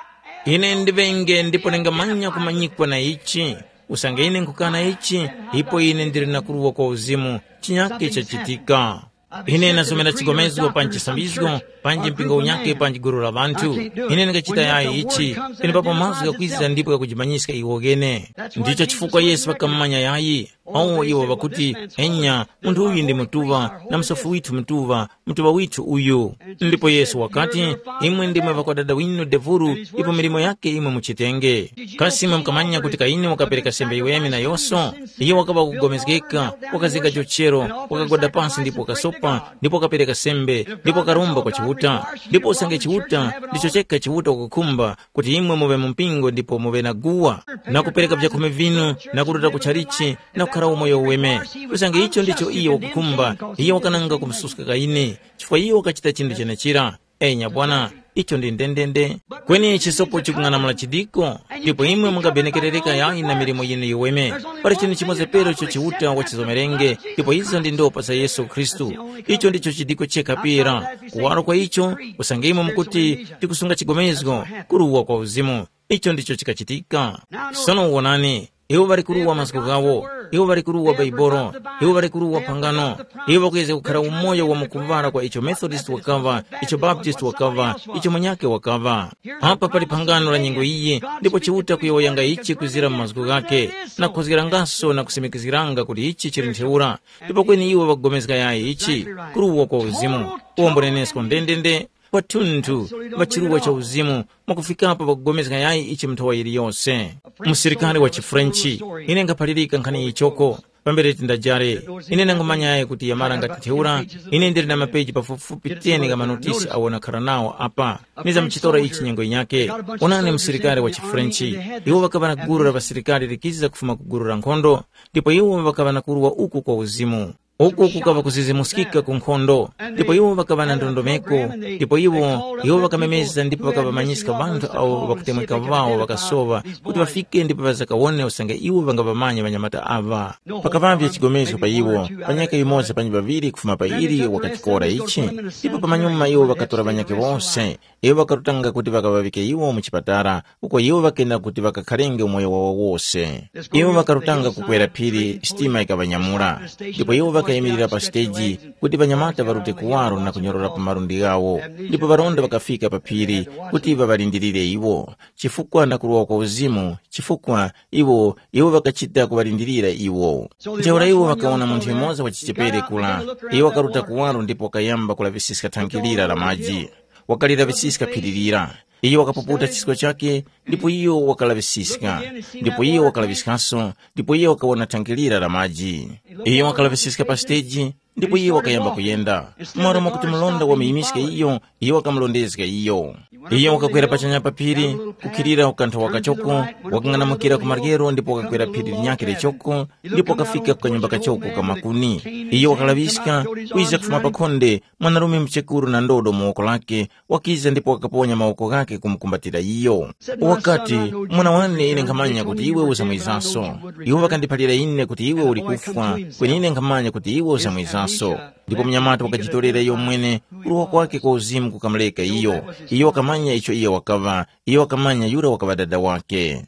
ine ndivenge ndipo nengamanya kumanyikwa na ichi usange ine nkukana ichi ipo ine ndiri na kuruwa kwa uzimu chinyake chachitika. Ine nasomera chigomezwa panchisambizgo panji mpingo unyake panji guru la bantu ine ngachita yayi ichi ine papo mazu yakwiza ndipo yakujimanyisika iwogene ndicho chifukwa Yesu wakamanya yayi au iwo vakuti enya muntu uyu ndi mutuva na msofu witu mutuva mutuva witu uyu ndipo Yesu wakati imwe ndimwe vakwadada wino devuru ipo milimo yake imwe muchitenge kasi imwe mkamanya kuti Kaini wakapereka sembe iwemi na yoso iyo wakaba kugomezgeka wakazika chochero wakagwada pansi ndipo wakasopa ndipo wakapereka sembe ndipo wakarumba kwa chiuta ndipo usange chiuta ndicho cheka chiuta kukumba kuti imwe muve mumpingo ndipo muve na guwa na kupereka vyakume vinu na kuruta kucharichi na kukara umoyo uweme usange icho ndicho iyo wakukumba iyo wakananga kumsuska Kaini chifukwa iyo wakachita chindu chenechira enya Bwana icho ndi ndendende kweni chisopo chikung'anamula chidiko ndipo imwe mungabenekerereka yayi na milimo yinu iweme pali chinu chimoze pero cho chiuta wachizomerenge ndipo izo ndi ndopa za Yesu Kristu icho ndicho chidiko chekapira kuwaro kwa icho usange imwe mukuti tikusunga chigomezgo kuruwa kwa uzimu icho ndicho chikachitika sono uwonani iwo vari kuruwa masiku gawo iwo bali kuruwa baibolo, iwo bali kuruwa pangano, iwo bakweze kukhala umoyo wa mukuvara kwa icho Methodist wakava, icho Baptist wakava, icho Munyake wakava. Hapa pali pangano la nyingo iye, ndipo chiuta kuyoyanga ichi kuzira mmazuko gake, na kuzira ngaso na kusimikiziranga kuti ichi chiri ntheura, ndipo kweni iwo bagomezga yayi ichi, kuruwa kwa uzimu, uombo nenesko ndendende, watunthu vachiruwa cha uzimu mwakufikapo pakugomezga yayi ichi mthawa ili yonse. Musirikali wa chifrenchi ine ngaphalirika nkhani ichoko pambere tindajare ine nangomanya yayi kuti yamara ngati ntheura. Ine ndiri na mapeji pafupifupi teni kama notisi awona khala nawo apa niza mchitora ichi nyengo inyake. Onani msirikali wa chifrenchi iwo vakava na guru la vasirikali likiza kufuma kuguru la nkhondo, ndipo iwo vakava na kuruwa uku kwa uzimu. Uku kukava kuzizimusikika ku nkhondo, ndipo iwo vakava na ndondomeko, ndipo iwo iwo vakamemeza ndipo vakavamanyisika vanthu awo vakutemweka vawo vakasova kuti vafike ndipo vazakawone usange iwo vangavamanya vanyamata ava. Pakavamvya chigomezo pa iwo panyake imodzi panyi vaviri kufuma pa ili wakachikora ichi, ndipo pamanyuma iwo vakatora vanyake vonse, iwo vakatutanga kuti vakavavike iwo muchipatara, uko iwo vakenda kuti vakakhalenge umoyo wawo wose. Iwo vakatutanga kukwera phiri sitima ikavanyamula, ndipo iwo vakayimirira pa stage kuti vanyamata varute kuwaro na kunyorora pa marundi gawo, ndipo varonda vakafika pa phiri kuti vavalindirire iwo chifukwa na kuruwa kwa uzimu, chifukwa iwo iwo vakachita kuvalindirira iwo. Ntheura iwo vakaona munthu imodzi wachichepere kula, iwo vakaruta kuwaro ndipo wakayamba kulavisisika thankilira la maji, wakalira visisika phiririra. Iyo wakapuputa chisiko chake, ndipo iyo wakalavisisika, ndipo iyo wakalavisikaso, ndipo iyo wakawona thankilira la maji. Iyo wakalavisisika pa stage, ndipo iyo wakayamba kuyenda. Mara mwakuti mlonda wameimisika iyo, iyo wakamlondezika iyo. Iyo wakakwera pachanya pa phiri, kukhirira ukantha wakachoko, wakang'anamukira ku margero, ndipo wakakwera phiri linyake lechoko, ndipo wakafika kukanyumba kachoko kamakuni. Iyo wakalavisika, kuiza kufuma pa khonde, mwanarume mchekuru na ndodo muoko lake, wakiza ndipo wakaponya maoko gake kumkumbatira iyo. Wakati mwana wane ine nkamanya kuti iwe uzamwizaso, iwo wakandiphalira ine kuti iwe uli kufa, kweni ine nkamanya kuti iwe uzamwizaso. Ndipo mnyamata wakachitolera iyo mwene kuruwa kwake kwa uzimu kukamleka iyo. Iyo wakamanya icho iyo wakava, iyo wakamanya yura wakava dada wake.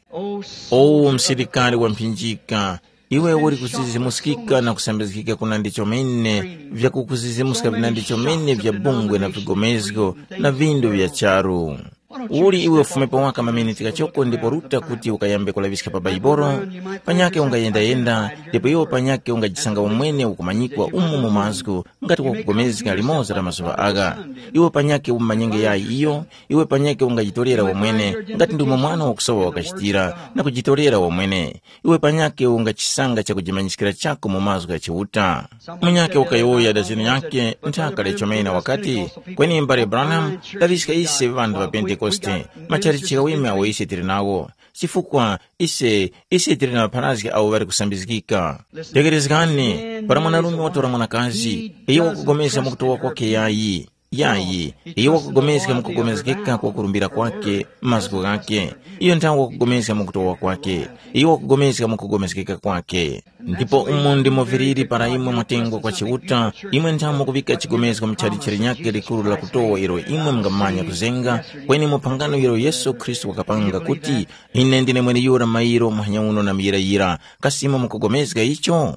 O msirikali wa mpinjika, iwe uri kuzizimusikika na kusambizikika kuna ndicho mene vya kukuzizimusika vina ndicho mene vya bungwe na vigomezgo na vindu vya charu. Uli iwe ufumepo waka maminiti kachoko ndipo ruta kuti ukayambe kulavisika pa baiboro, panyake ungayenda yenda, ndipo iwo panyake ungajisanga umwene ukumanyikwa umu mumazgu ngati kwa kugomezika limoza la mazuva aga. Iwe panyake umanyenge yayi iyo, iwe panyake ungajitolera umwene ngati ndi mwana wakusowa wakachitira na kujitolera umwene. Iwe panyake ungachisanga cha kujimanyisikira chako mumazgu ya chiuta. Munyake ukayoya dazini yake ntaka lechomena wakati kweni mbare Branham lavisika ise vandu wa Pentecoste macharichika wime awo ise tiri nawo, chifukwa ise ise tiri na parazi awo vari kusambizikika. Tegerezikani para mwanarume watora mwanakazi, iyo wakugomeza mukutowa kwake yayi yayi, iyo wakugomezeka mukugomezekeka kwa kurumbira kwake maziko gake, iyo ntawo wakugomezeka mukutowa kwake, iyo wakugomezeka mukugomezekeka kwake. Ndipo umu ndimo viriri para imwe mwatengo kwa chiuta, imwe ntamo kuvika chigomezeka mcharichiri nyake likuru la kutowa iro imwe mngamanya kuzenga, kweni mupangano iro Yesu Kristu wakapanga kuti ine ndine mwene yura mairo mwanyauno na mira yira, kasima mukugomezeka icho.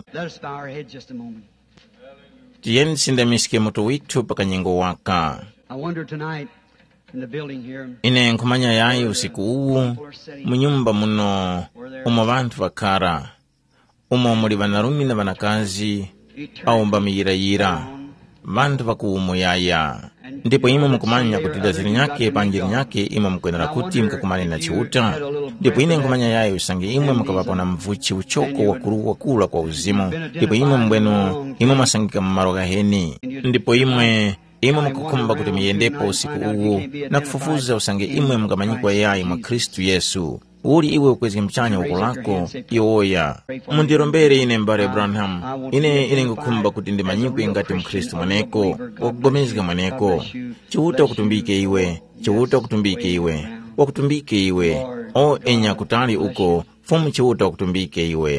Tiyeni sindamisike mutu witu paka nyengo waka. Ine nkumanya yayi usiku uwu munyumba muno umo bantu vakara, umo muli vanarumi na vanakazi au mbamiyirayira bantu vakuumu yaya. Ndipo imwe mukumanya kuti dazili nyake panjiri nyake imwe mukwenera kuti mkakumane na chiuta. Ndipo ine nkumanya yayi usange imwe mukavapona mvuchi uchoko wakuru wakula kwa uzimu. Ndipo imwe mbwenu imwe masangika mmaroga heni. Ndipo imwe imwe mukukumba kuti miyendepo usiku uwu na kufufuza usange imwe mkamanyikwa yayi mwa Kristu Yesu. Uli iwe ukwezi mchanya ukulako iwoya. Mundirombere ine mbare Branham, ine ine ngukumba kuti ndimanyikwe ngati mkristu mwaneko, wakugomezika mwaneko. Chihuta wakutumbike iwe, chihuta wakutumbike iwe, wakutumbike iwe. O enya kutali uko, fumu chihuta wakutumbike iwe.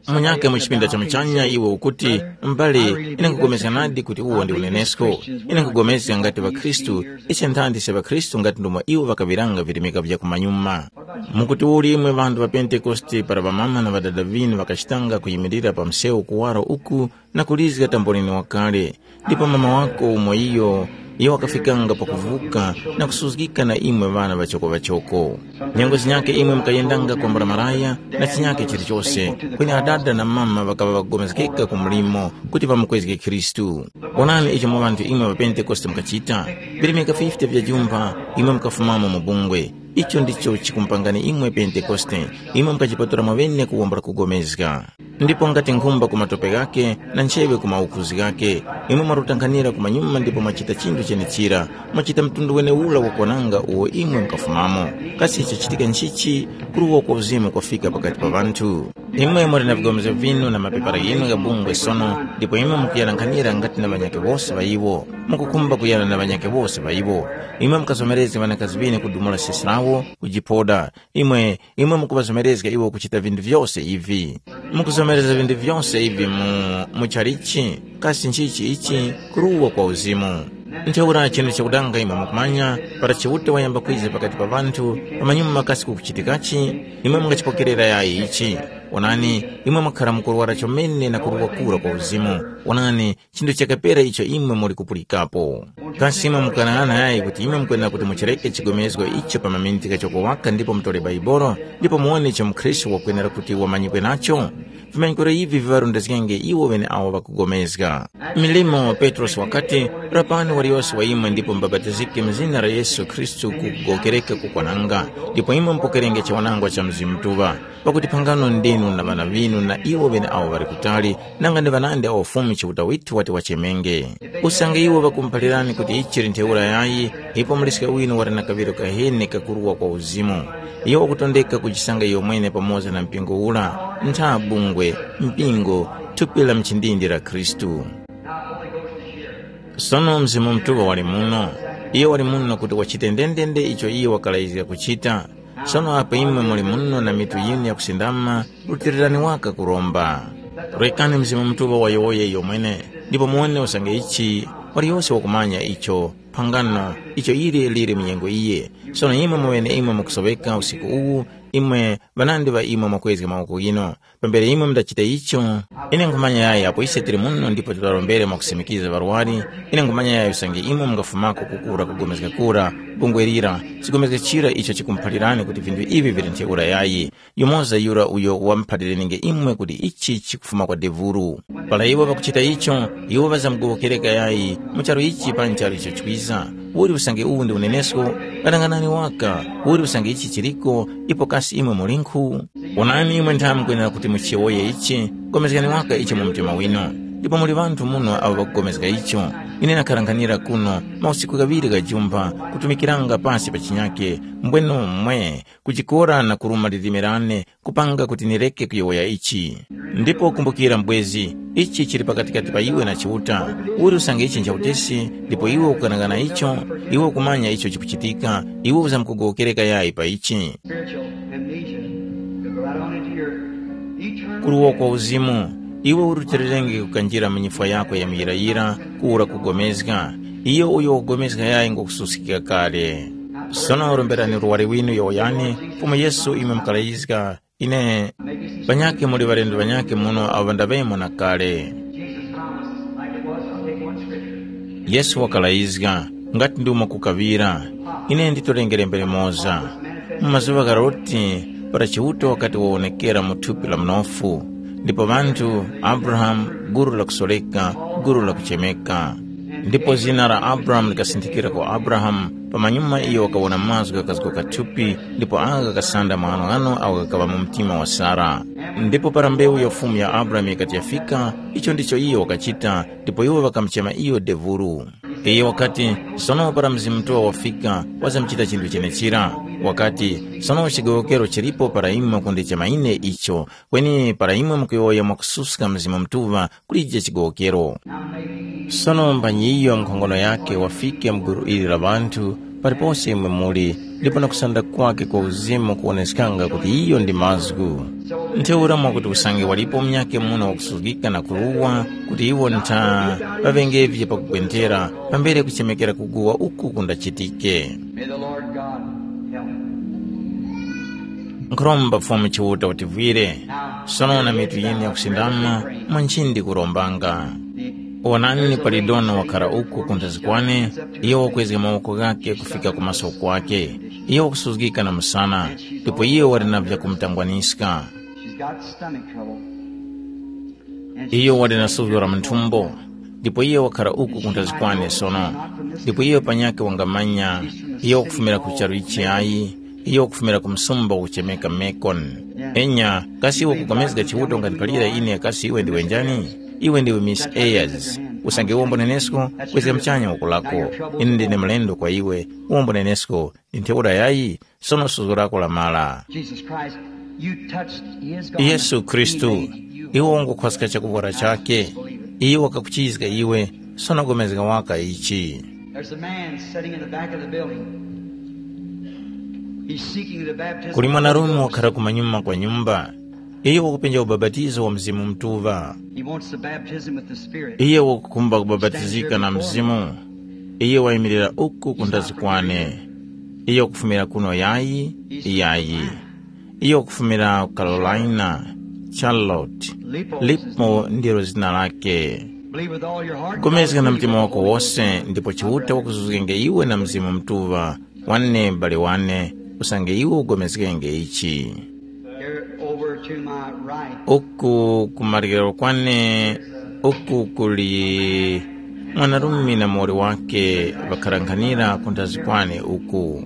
munyake muchipinda cha mchanya iwe ukuti mbali inakugomeza nadi kuti uwo ndi unenesko inakugomeza ngati wa Kristu ichi nthandise wa Kristu ngati ndumwa iwo vakabiranga virimika vya kumanyuma mukuti uli imwe vandu va Pentekoste para vamama na vadada vinu vakachitanga kuyimirira pa mseu kuwaro uku na kulizika tambolini wakale ndipo mama wako umwe iyo iyo wakafikanga pa kuvuka na kusuzikika na imwe vana vachoko vachoko nyengo zinyake imwe mkayendanga kwa mbaramaraya na chinyake chiri chose kwenye adada na mama vakava vagomezekeka kumulimo kuti vamukwezike Kristu onani icho mwa vantu imwe va Pentekoste mkachita virimika fifty vya jumba imwe mkafumamo mubungwe icho ndicho chikumpangani imwe Pentekoste imwe mkachipatura mavene kuwombora kugomezeka ndipo ngati nkhumba kumatope gake na ncheve kumaukuzi gake imwe marutanganira kumanyuma ndipo machita chindu chenechira machita mtundu wene ula wakonanga uwo imwe mkafumamo kasi icho chitika nchichi kuruwa kwa uzimu kwafika pakati pa vantu imwe mwari na vigomeza vinu na mapepara yenu ya bungwe sono ndipo imwe mkuyalanganira ngati na vanyake vose vaivo mukukumba kuyana na vanyake vose vaivo imwe mkasomereze vanakazi vine kudumula sisi lawo kujipoda imwe imwe mukuvasomerezeka iwo kuchita vindu vyose ivi mukusomereza vindu vyose ivi mu mucharichi kasi nchichi ichi kuruwa kwa uzimu nteura chino chakudanga imwe mukumanya para chiuta wayamba kwize pakati pa vantu pamanyuma makasi kukuchitikachi imwe mungachipokerera yayi ichi onani imwe makhala mukuruwara chomene na kuruwa kura kwa uzimu onani chindu chakapera icho imwe muri kupulikapo kasi imwe mukanana yayi kuti imwe mkwenda kuti muchereke chigomezgo icho pa maminiti kachokowaka ndipo mtole baibolo ndipo muone icho mkristu wakwenera kuti wamanyikwe nacho vimanyikore ivi vivarundazikenge iwo wene awo vakugomezga milimo Petros wakati rapani waliyose wa imwe ndipo mbabatizike mzina la Yesu Kristu kugokereka kukwananga ndipo imwe mpokerenge cha wanangwa cha mzimu tuva pakuti pangano ndinu na vana vinu na iwo wene awo vari kutali nanga ndi vanande awo fumi chiuta witu wati wachemenge usange iwo vakumpalirani kuti ichiri nteura yayi ipo mlisika winu wari na kaviro kahene kakuruwa kwa uzimu iyo wakutondeka kuchisanga iyo mwene pamoza na mpingo ula ntha bungwe mpingo tupila mchindindi la Kristu sono mzimu mtuva wali muno iyo wali muno kuti wachite ndendende icho iyo wakalaizika kuchita sono apa imwe muli muno na mitu yinu ya kusindama utirirani waka kuromba rekani mzimu mtuva wayoye iyo mwene ndipo muone usange ichi wali yose wakumanya icho pangano icho ili liri mnyengo iye sono imwe mwene imwe mukusobeka usiku uwu imwe vanandi va imwe makwezi mauko ino pembere imwe mdachita icho ine ngumanya yayi apo isetiri muno ndipo tutalombere makusimikiza varwari ine ngumanya yayi usange imwe mngafumako kukura kugomezeka kura bungwerira sigomezeka chira icho chikumpalirani kuti vindu ivi viri nteura yayi yumoza yura uyo wampalireninge imwe kuti ichi chikufuma kwa devuru pala iwo vakuchita icho iwo vazamgokereka yayi mucharo ichi pancharo icho chikwiza uri usange uwu ndi unenesko kadanganani waka uri usange ichi chiriko ipo kasi imwe mulinku onani imwe nthamu kwenera kuti muchiwoye ichi gomezekani waka ichi mu mtima wino ndipo muli vantu muno avo vakugomezeka icho ine nakhalanganira kuno mausiku kaviri kajumba kutumikiranga pasi pa chinyake mbweno mwe kuchikora na kuruma lidimirane kupanga kuti nireke kuyowoya ichi ndipo kumbukira mbwezi ichi chiri pakatikati pa iwe na chiuta uri usange ichi nchautesi ndipo iwe ukanangana icho iwe kumanya icho chikuchitika iwe uzamkugokereka yayi pa ichi kuruwa kwa uzimu iwe urutirenge kukanjira mnyifwa yako ya mirayira kura kugomezga iyo uyo kugomezga yayi ngokususikika kale sono uromberani ruwari winu yoyani kuma Yesu imwe mkalaizga ine banyake muli varendo banyake muno avandavemo na kale Yesu wakalaizga ngati nduma kukavira ine nditorengere mbere moza mumazuva karoti para chiuto wakati waonekera muthupi la mnofu ndipo vantu Abraham guru la kusoleka guru la kuchemeka ndipo zina la Abraham likasinthikira kwa Abraham pamanyuma iyo wakawona mazu kakaziko kathupi ndipo anga kasanda mwano ano au kakava mumtima wa Sara ndipo para mbeu ya ufumu ya Abraham ikati yafika icho ndicho iyo wakachita ndipo iwo wakamchema iyo devuru iyo wakati sono para mzimtoa wafika wazamchita chindu chenechira wakati sono chigokero chiripo para imwe kundichema ine icho kweni para imwe mkuyoya mwakususka mzimu mtuva kulija chigokero sono mbanyi iyo mkongono yake wafike mguru ili la bantu paliponse imwe muli ndipo nakusanda kwake kwa uzimu kuonesekanga kuti iyo ndi mazgu ntheura mwakuti usange walipo mnyake muno wakusuzikika na kuluwa kuti iwo ntha vavengevye pakugwentera pambere kuchemekera kuguwa uku kundachitike. nkhoromba fomu chiuta utivwire sonona mitu yini yakusindama mwanchindi kurombanga onani palidona wakhala uku kuntazikwane iyo wakwezeka mawoko gake kufika kumaso kwake iyo wakusuzikika na msana ndipo iyo walinavya kumtangwanisika iyo walinasuvira mnthumbo ndipo iyo wakhala uku kuntazikwane sono ndipo iyo panyake wangamanya iyo wakufumira kucharu ichi ayi iyo wakufumira kumsumba uchemeka mekon enya kasi iwo kukomezeka chiuta ungatipalira ine kasi iwe ndiwe njani iwe ndiwe Miss Ayers usange uombo nenesko kwezeka mchanya wakulako ine ndine mlendo kwa iwe uombo nenesko nintheura yayi sono suzu lako la mala. Yesu Kristu iwo wangukhwasika chakuvora chake iyo wakakuchizika iwe sono gomezeka waka ichi. Kuli mwanarume wakhala kumanyuma kwa nyumba iyo wakupenja ubabatizo wa mzimu mtuva iyo wakukumba kubabatizika na mzimu iyo waimirira uku kundazikwane iyo kufumira kuno yayi yayi iyo kufumira Carolina Charlotte lipo ndiro zina lake kumezeka na mtima wako wose ndipo chiuta wakuzuzikenge iwe na mzimu mtuva wanne bali wane usange iwe ugomezekenge ichi. Uku kumarigero kwane uku kuli mwanarume na mori wake vakarankanira kuntazikwane uku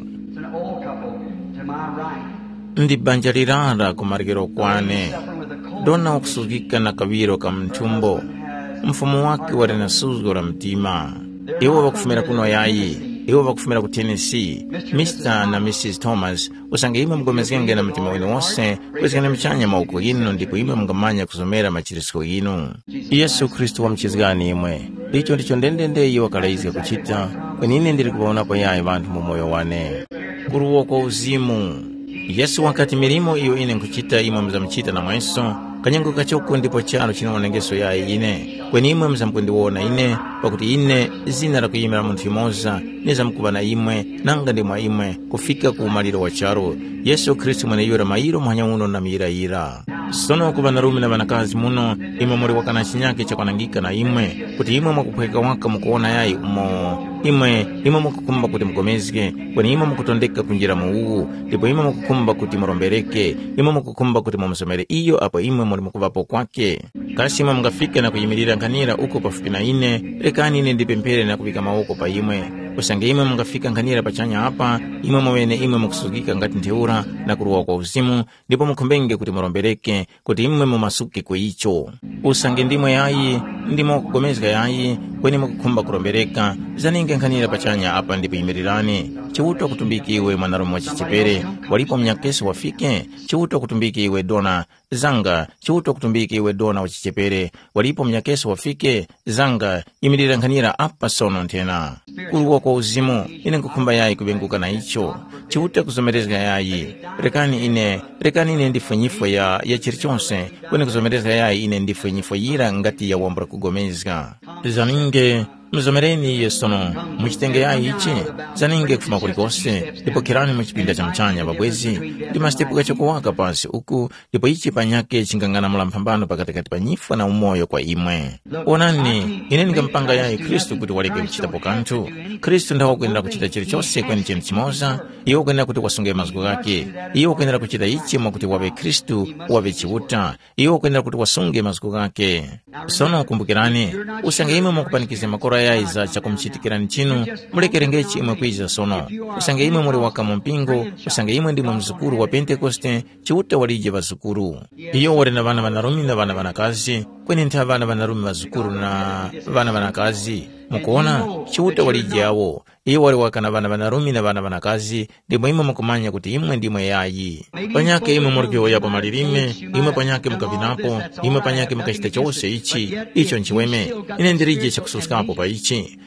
ndi banjalirara kumarigero kwane dona wakusuzikika na kaviro ka mthumbo mfumo wake warinasuzura mtima iwo wakufumira kuno yayi iwo wakufumira ku Tennessee Mister na Missus Thomas usange imwe mgomezekenge na mtima wenu wose kwezekana mchanya mauko ino ndipo imwe mngamanya kuzomera machirisiko ino. Yesu Kristu wa mchizigani imwe icho ndicho ndendende iyo wakalaizika kuchita kwenine ndiri kubaonapo yayi vantu mumoyo wane kuruwo kwa uzimu Yesu wakati milimo iyo ine nkuchita imwe mzamchita na mweso kanyango kachoko ndipo chalo chinaonengeso yayi ine kweni imwe mzamkwendiwona ine pakuti ine zina la kuyimira munthu imoza nizamkubana imwe nanga ndimwa imwe kufika ku umaliro wa charo. Yesu Kristu mwene yura mairo mwanya uno na miyira sono kubana rumi na vanakazi muno imwe muri wakana chinyake chakwanangika na imwe kuti imwe mwakuphweka waka mukuona yayi umo imwe imwe mukukumba kuti mugomezeke kweni imwe mukutondeka kunjira muuwu ndipo imwe mukukumba kuti murombereke imwe mukukumba kuti mumusomere iyo apo imwe muri mukuvapo kwake kasi imwe mungafike na kuyimirira nkanira uko pafupi na ine rekani ine ndipemphere na kubika mawoko pa imwe usange imwe mungafika nkanira pachanya apa imwe mwene imwe mukusuzikika ngati ntheura na kuruwa kwa uzimu ndipo mukhombenge kuti murombereke kuti imwe mumasuke kuicho usange ndimwe yayi ndimo kugomezeka yayi kweni mukukhumba kurombereka zaninge nkanira pachanya apa ndipo yimirirani chiuta kutumbikiwe mwanarume wa chichepere walipo mnyakesi wafike chiuta kutumbikiwe dona zanga chiuta kutumbikiwe dona wa chichepere walipo mnyakesi wafike zanga yimirira nkanira apa sono ntena kuruwa kwa uzimu ine nkukhumba yayi kubenguka na icho chiuta kuzomerezeka yayi rekani ine rekani ine ndifwe nyifo ya ya chirichonse kweni kuzomerezeka yayi ine ndifwe nyifo yira ngati ya wambura kugomezeka zaninge mzomereni yesono muchitenge yayi ichi zaninge kufuma kulikose ndipo kirani muchipinda cha mchanya babwezi ndimasitepuka chokuwaka pasi uku ndipo ichi panyake chingangana mulampambano pakatikati pa nyifwa na umoyo kwa imwe. Onani ine ningampanga yayi Kristu kuti waleke kuchitapo kanthu. Kristu ndawo kuyenera kuchita chilichonse kweni chinthu chimoza iwo kuyenera kuti wasunge maziko gake iwo kuyenera kuchita ichi mwakuti wabe Kristu wabe chiuta iwo kuyenera kuti wasunge maziko gake. Sono kumbukirani usange imwe mukupanikize makora yayi za chakumchitikirani chinu mulekerengechi imwe kwiza sono usange imwe muri waka mumpingo usange imwe ndimwe mzukuru wa Pentekoste chiuta walije vazukuru iyo wali na vana vanarumi na vana vanakazi kweni ntha vana vanarumi vazukuru na vana vanakazi mukuona chiuta walije awo iyo wali waka na vana vanarumi na vana vanakazi ndimwe imwe mukumanya kuti imwe ndimwe yayi panyake imwe murikiwo yapo malilime imwe panyake mukavinapo imwe panyake mukachita chose ichi icho nchiweme ine ndirije chakususkapo pa ichi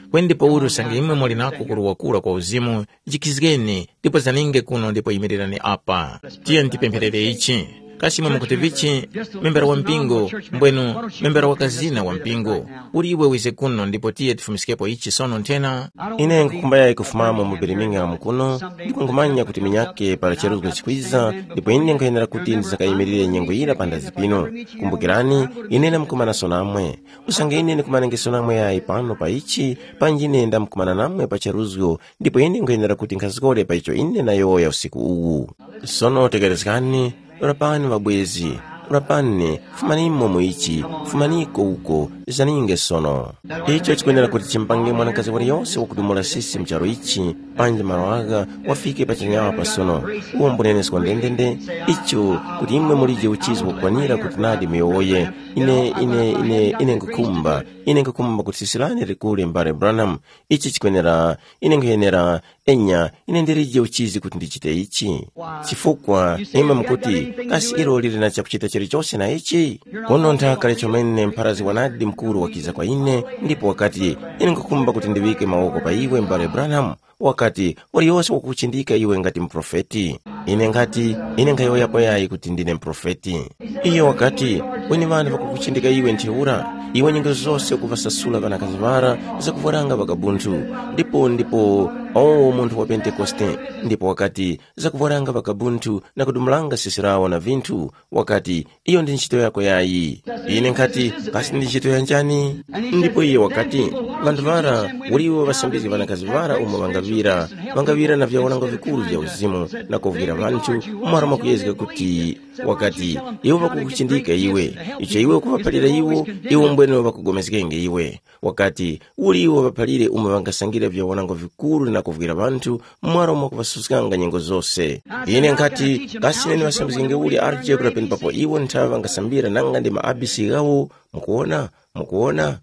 kwendipo uri usange imwe muli nako kuruwa kula kwa uzimu jikizgeni ndipo zaninge kuno ndipo imirirani apa. Tiye ntipempherere ichi kasi imwe mukuti vichi membera wa mpingo mbwenu membera wa kazina wa mpingo uri iwe wize kuno ndipo tiye tifumisikepo ichi sono ntena. Ine nkukumbaya ikufumamo mu Birmingham kuno ndipo ngumanya kuti minyake para cheruzgo chikwiza ndipo ine nkuyenera kuti ndizakayimirire nyengo ila panda zipino. Kumbukirani ine namkumana sonamwe usange ine nikumanenge sonamwe yayi pano pa ichi panjine ndamkumana namwe pa cheruzgo ndipo ine nkuyenera kuti nkazikole pa icho ine nayo ya usiku uwu. Sono tegerezekani urapani wabwezi urapani fumani momo ichi fumaniko uko zaninge sono. Icho chikuenera kuti chimpange mwanakazi wali yonse wakudumula sisi mcharo ichi panje marawaga wafike pachinyawa pa sono uombonene sikwa ndendende icho kuti imwe mulije uchizi wakwanira kuti nadi miyoye ine ine ine ine nkukumba ine nkukumba kuti sisilani rikule mbare Branham ichi chikuenera ine nkuyenera enya ine ndirije uchizi kuti ndichite ichi chifukwa imwe mkuti kasi ilo lili na chakuchita chiri chose na ichi kono ntakale chomene mparazi wanadi mkuru wakiza kwa ine ndipo wakati ine nkukumba kuti ndiwike maoko pa iwe mbare Branham wakati wali yose wakuchindika iwe ngati mprofeti ine ngati ine ngayo yapo yayi kuti ndine mprofeti iyo wakati weni vana vakukuchindika iwe ntiura iwe nyingo zose kuvasasula vana kazivara zakuvaranga vakabuntu ndipo ndipo oh muntu wa Pentekoste ndipo wakati zakuvaranga vakabuntu na kudumulanga sisirawo na vintu wakati iyo ndi nchito yako yayi ine ngati kasi ndi nchito ya njani ndipo iyo wakati vantu vara uliwo vasambizi vana kazivara umo vangavira vangavira na vyaonango vikulu vya uzimu na kuvira vantu umara kuyezeka kuti wakati iwo vakukuchindika iwe icho iwe kuvapalira iwo iwo mbwene vakugomezekenge iwe wakati uli iwo vapalire umo vangasangira vyaonango vikulu na kuvira vantu umara umo kuvasusikanga nyengo zose ine ngati kasi nene vasambizenge uli arjebra peni papo iwo ntava vangasambira nanga ndi maabisi gawo mukuona mukuona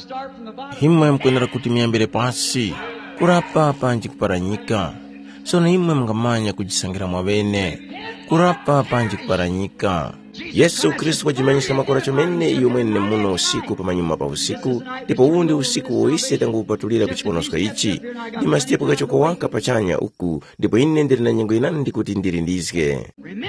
himwe mkuenera kuti miyambire pasi kurapa panji kuparanyika sono imwe mngamanya kujisangira mwavene kurapa panji kuparanyika. Yesu Kristu wajimanyisa makora chomene iyo mwene muno usiku pamanyuma pa usiku ndipo undi usiku woise tangu upatulira kuchiponoska ichi ndi masitepo kachoko waka pachanya uku ndipo ine ndiri na nyengo inandi kuti ndiri ndizike.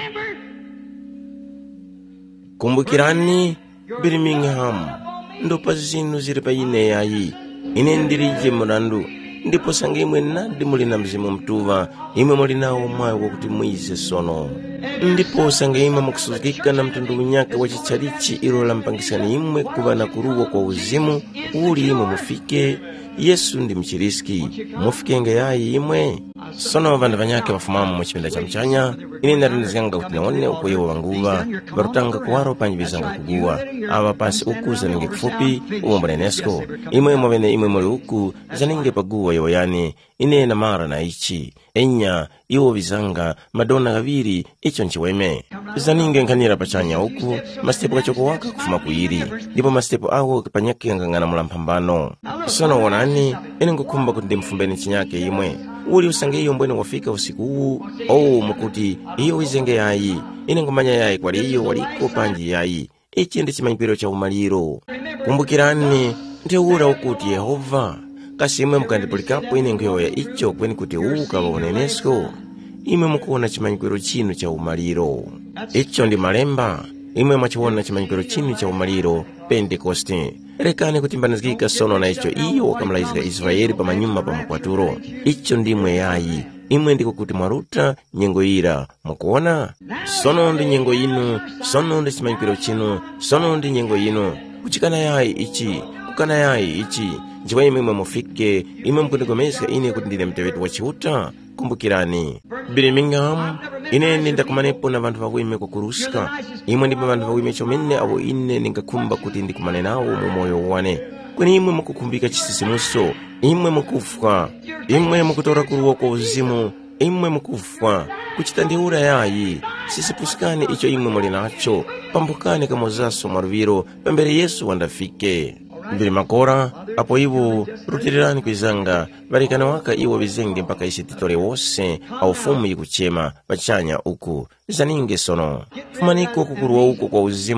Kumbukirani Birmingham ndopa zinu ziri pa ine yayi ine ndirije murandu ndipo sange imwe nadi muli na mzimu mtuva imwe muli nawo mwayo wakuti muize sono ndipo sange imwe mukusuzikika na mtundu unyaka wa chichalichi ilo la mpangisani imwe kuva na kuruwa kwa uzimu uli imwe mufike Yesu ndi mchiriski mufikenge yayi imwe sono vandu vanyake vafumamu muchipinda cha mchanya ine ndarinizikanga kuti naone uko iwo vanguva varutanga kuwaro panji vizanga kuguwa ava pasi uku zaninge kufupi uombo nenesko imwe mwavene imwe mwali uku zaninge paguwa iwo yani ine na mara na ichi enya iwo vizanga madona gaviri icho nchiweme zaninge nkanira pachanya uku mastepo kachoko waka kufuma kuiri ndipo mastepo awo kipanyake ngangana mulampambano sono wonani ine ngukumba kuti ndimfumbeni chinyake imwe uli usange iyo mbwene wafika usiku uwu oh mukuti iyo wizenge yayi ine ngumanya yayi kwali iyo waliko panji yayi ichi ndi chimanyipiro cha umaliro. Kumbukirani ndiura ukuti Yehova kasi imwe mukandipulikapo ine ngeyoya icho kweni kuti uka vaonenesko imwe mukuona chimanyipiro chinu cha umaliro icho ndi malemba imwe mwachiona chimanyipiro chinu cha umaliro Pentekoste rekane kuti mbanazikika sono na icho iyo wakamulaizika Israeli pa manyuma pa mkwaturo icho ndimwe yayi imwe ndiko kuti mwaruta nyengo ira mukuona sono ndi nyengo inu sono ndi chimanyipiro chinu sono ndi nyengo inu kuchikana yayi ichi kukana yayi ichi njiwa imwe mufike imwe mkundigomezeka ine kuti ndine mtewetu wachiuta. Kumbukirani Birmingham ine nindakumanepo na vantu vakuime kukuruska imwe ndipo vantu vakuime chomene awo ine ningakumba kuti ndikumane nawo mu moyo wane kweni imwe mukukumbika chisisimuso imwe mukufwa imwe mukutora kuruwa kwa uzimu imwe mukufwa kuchita ndiura yayi sisipusikane icho imwe muli nacho pambukane kamozaso maruviro pembere Yesu wandafike mbili makora apo iwo rutirirani kuizanga varikana waka iwo vizenge mpaka isi titore wose au fumu ikuchema vachanya uku zaninge sono fumaniko kukuruwa uko kwa uzimu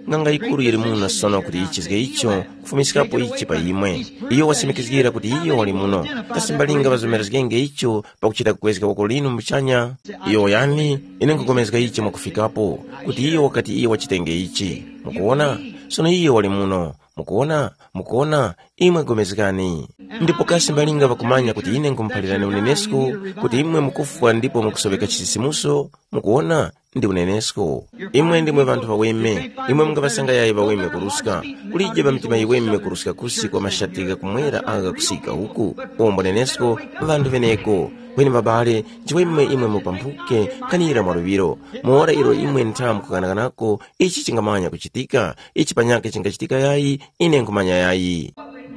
ng'anga ikulu ili muno sono kuti ichizike icho kufumisikapo ichi pa imwe iyo wasimikizgira kuti iyo wali muno kasimbalinga vazomera zikenge icho pakuchita kukwezeka wako lino mchanya iyo yani ine nkugomezeka ichi mwakufikapo kuti iyo wakati iyo wachitenge ichi mukuona sono iyo wali muno mukuona mukuona imwe gomezekani ndipo kasimbalinga vakumanya kuti ine nkumphalirani unenesco kuti imwe mukufwa ndipo mukusoveka chisisimuso mukuona ndi unenesco imwe ndimwe vanthu vaweme imwe mungavasanga yayi vaweme kuruska kulije pamtima iweme kuruska kusi kwa mashatika kumwera aga kusika uku pombo unenesco vanthu veneko kweni mabale chiweme imwe mupampuke kanira mwaluviro muora ilo imwe nthamu kukanakanako ichi chingamanya kuchitika ichi panyake chingachitika yayi ine nkumanya yayi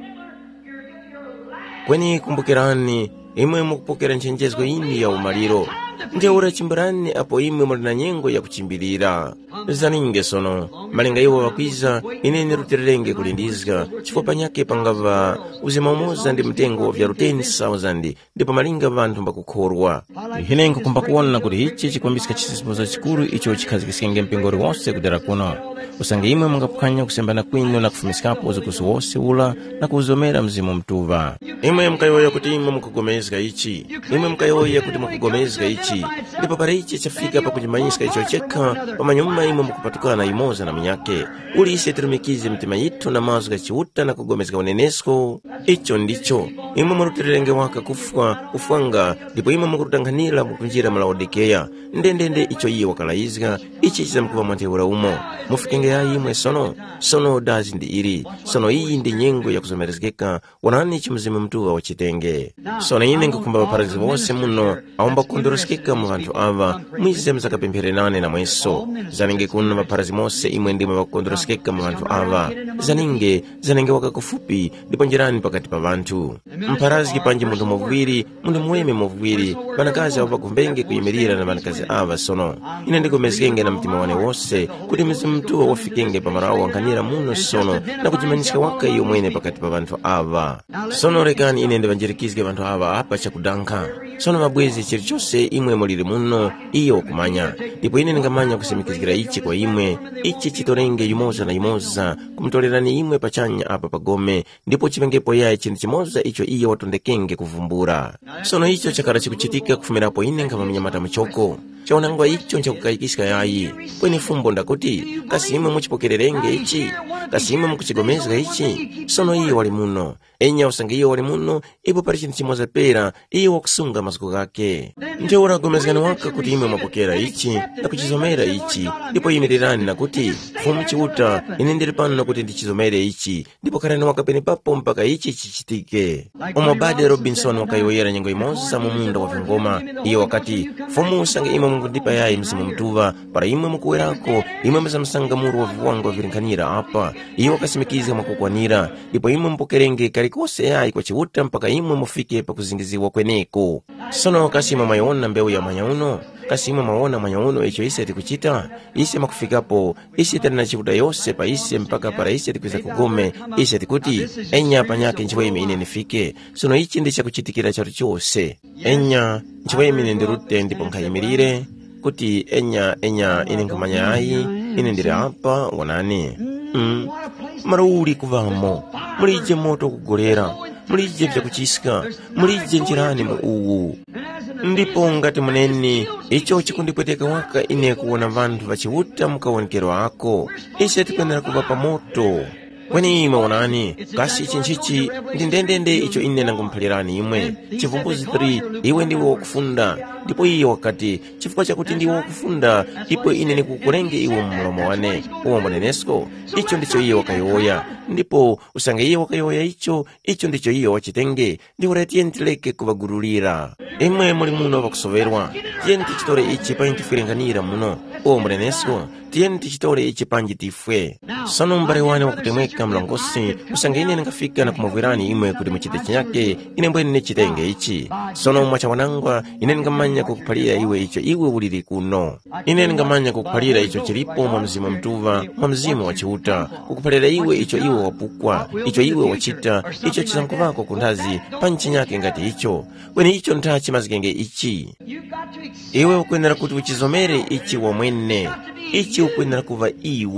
kweni kumbukirani imwe mukupokera nchenjezgo imi ya umaliro ndeura chimbarani apo imwe mulina nyengo ya kuchimbilira zaninge sono malinga iwo wakwiza inene rutirenge kulindizga chifo panyake pangava uzima umoza ndi mtengo vya ruteni thousand ndipo malinga vanthu mbakukhorwa hinengo kumba kuona kuti ichi chikwambisika chisisimuza chikuru icho chikhazikisenge mpengori wonse kudera kuno usange imwe mungaphwanya kusembana kwino na kufumisikapo uzikusu wose ula na kuzomera mzimu mtuva imwe mkayoya kuti imwe mukugomezga ichi imwe mkayoya kuti mukugomezga ichi ndipo pare ichi chafika pa kujimanyisika icho chekha pamanyuma imwe mukupatukana imoza na minyake uli ise tirumikize mtima yitu na mazu gachiuta na kugomezga unenesco icho ndicho imwe murutirenge waka kufwa ufwanga ndipo imwe mukutanghanira mukunjira malaodikeya ndendende icho iye wakalaizga ichi chizamukuva mwanteura umo mufikenge yayi imwe sono sono dazi ndi iri sono iyi ndi nyengo ya kuzomerezekeka wanani chimuzimu mtuwa wachitenge sono ine nkukumba vaparazi wose muno aomba kundorosekeka mu vanthu ava mwize mzakapemphere nane na mweso zaninge kuno vaparazi mose imwe ndimwe vakundorosekeka mu vanthu ava zaninge zaninge wakakufupi ndipo njirani pakati pa vanthu mparazi kipanje munthu movwiri munthu muweme movwiri vanakazi ava pakumbenge kuyimirira na vanakazi ava sono ine ndikomezekenge na mtima wane wose kuti mzimu mtuwa wafikenge pamarawo wankanira muno sono na kuchimanyisika waka iyo mwene pakati pa vanthu ava sono rekani ine ndivanjerikizike vanthu ava apa chakudankha sono mabwezi chilichonse imwe mulili muno iyo wakumanya ndipo ine ningamanya kusimikizikira ichi kwa imwe ichi chitorenge yumoza na yumoza kumtolerani imwe pachanya apa pagome ndipo chipengepo yaye chinthu chimoza icho iyo watondekenge kuvumbura sono icho chakala chikuchitika kufumirapo ine ngamamanyamata mchoko chaonangwa icho nchakukayikisika yayi kweni fumbo ndakuti kasi imwe muchipokererenge ichi kasi imwe mukuchigomezga ichi sono iyo wali muno enya usange iyo wali muno ipo pali chinthu chimoza pera iyo wakusunga masiku gake ndio uragomezgani waka kuti imwe mwapokera ichi na kuchizomera ichi ndipo yimirirani nakuti fumu chiuta ine ndiri pano nakuti ndichizomere ichi ndipo karani wakapeni papo mpaka ichi chichitike umobade Robinson wakayoyera nyengo imoza mu munda wa vingoma iyo wakati fumu usange imwe mungundipa yayi mzimu mtuva para imwe mukuwerako imwe mzamsanga muru wa viwango virinkanira apa iyo wakasimikiza mwakukwanira ndipo imwe mpokerenge karikose yayi kwa chiuta mpaka imwe mufike pa kuzingiziwa kweneko sono kasima mayona mbeu ya manyauno kasima maona manyauno icho ise tikuchita ise makufikapo ise tena chiuta yose pa ise mpaka para ise tikuiza kugome ise tikuti enya panyake nchiweme ine nifike sono ichi ndicha kuchitikira charu chose enya nchiweme ine ndirute ndipo nkhayimirire kuti enya enya ine nkumanya ayi ine ndiri apa wanani mm. Maruli kuvamo mulije moto kugolera mulije vya kuchisika mulije njirani mu uwu ndipo ngati muneni icho chikundipweteka waka ine kuona vanthu vachiuta mukawonekero ako ise tipenera kuva pa moto kweni imwe wanani kasi ichi nchichi ndi ndendende icho ine nangumphalirani imwe chivumbuzi three iwe ndiwe wakufunda ndipo iye wakati chifukwa chakuti ndiwe wakufunda ipo ine nikukulenge iwe mmulomo wane uwo mwenenesco icho ndicho iye wakayoya ndipo usange iye wakayoya icho icho ndicho iye wachitenge ndiwora tiyeni tileke kuvagurulira imwe muli muno vakusoverwa tiyeni tichitore ichi paintifirenganira muno uwo mwenenesco tiyeni tichitore ichi panji tifwe sono mbale wane wakutemweka mlongosi usange ine ningafika na kumuvwirani imwe kuti muchite chinyake ine mbweni nichitenge ichi sono mwacha wanangwa ine ningamanya kukuphalira iwe icho iwe ulili kuno ine ningamanya kukuphalira icho chilipo mwa mzimu mtuva mwa mzimu wachiuta kukuphalira iwe icho iwe wapukwa icho iwe wachita icho chizankuvako kunthazi panchinyake ngati icho kweni icho nthachi mazikenge ichi iwe ukwenera kuti uchizomere ichi wamwene ichi ukwenera kuva iwe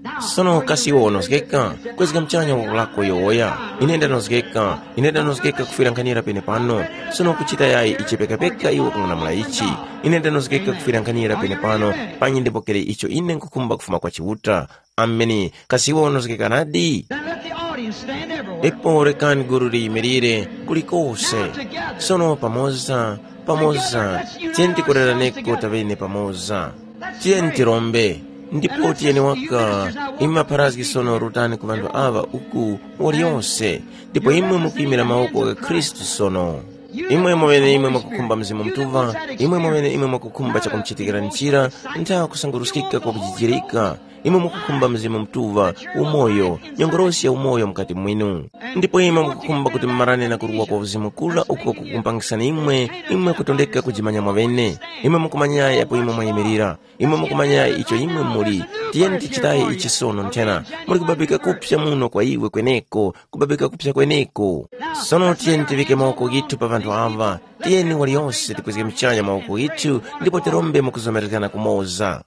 sono kasiwo nozgeka kwezika mchanya wakulako yowoya inenda nozgeka inenda nozgeka kufirankanira pene pano sono kuchita yayi ichepekapeka iwo kungamula ichi inenda nozgeka kufirankanira pene pano panyi ndipokere icho ine nkukumba kufuma kwa chiwuta ameni kasiwo nozgeka nadi epo rekani guru liyimirire kulikose sono pamoza pamoza tienti kureraneko tavene pamoza tienti rombe ndipo tiyeni waka imapharazgi sono rutani ku vanhu ava uku waliyonse ndipo imwe mukuyimira maoko ga Khristu sono imwe mwene imwe mwakukhumba mzimu mtuva imwe mwene imwe mwakukhumba chakumchitikira njira nthawi kusangurusikika kwa kujijirika imwe mwakukhumba mzimu mtuva umoyo nyongorosi ya umoyo mkati mwinu ndipo imwe mwakukhumba kuti mmarane na kuruwa kwa uzimu kula uko kukumpangisana imwe imwe kutondeka kujimanya mwavene imwe mwakumanyayi apo imwe mwayimirira imwe mwakumanyayi icho imwe muli tiyeni tichitaye ichi sono ntena muli kubabika kupsya muno kwa iwe kweneko kubabika kupsya kweneko sono tiyeni tivike maoko gitu pa vanhu ava tiyeni waliyonse tikwezeke mchanya maoko gitu ndipo tirombe mukuzomerekana kumoza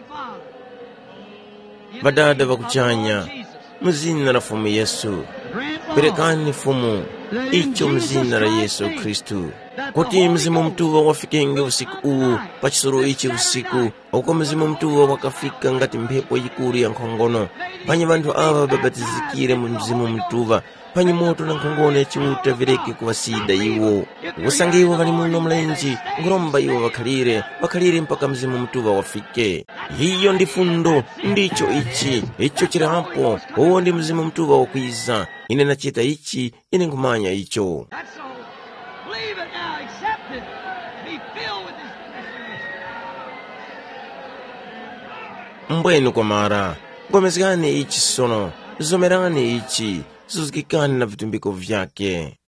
vadada vakuchanya mzina la fumu Yesu perekani fumu icho mzina la Yesu Kristu kuti mzimu mtuva wafikenge usiku uwu pachisoro ichi usiku uko mzimu mtuva wakafika ngati mphepo yikulu ya nkhongono panyi vanthu ava babatizikire mu mzimu mtuva panyi moto na nkhongono yachiwuta vireke kuvasida iwo usange iwo vali muno mlenji nguromba iwo vakhalire vakhalire mpaka mzimu mtuva wafike hiyo ndi fundo ndicho ichi icho chirapo uwo ndi mzimu mtuva wakwiza ine nachita ichi ine nkumanya icho mbwenu kwa mara ngomezekani ichi sono zomerani ichi zuzikikani na vitumbiko vyake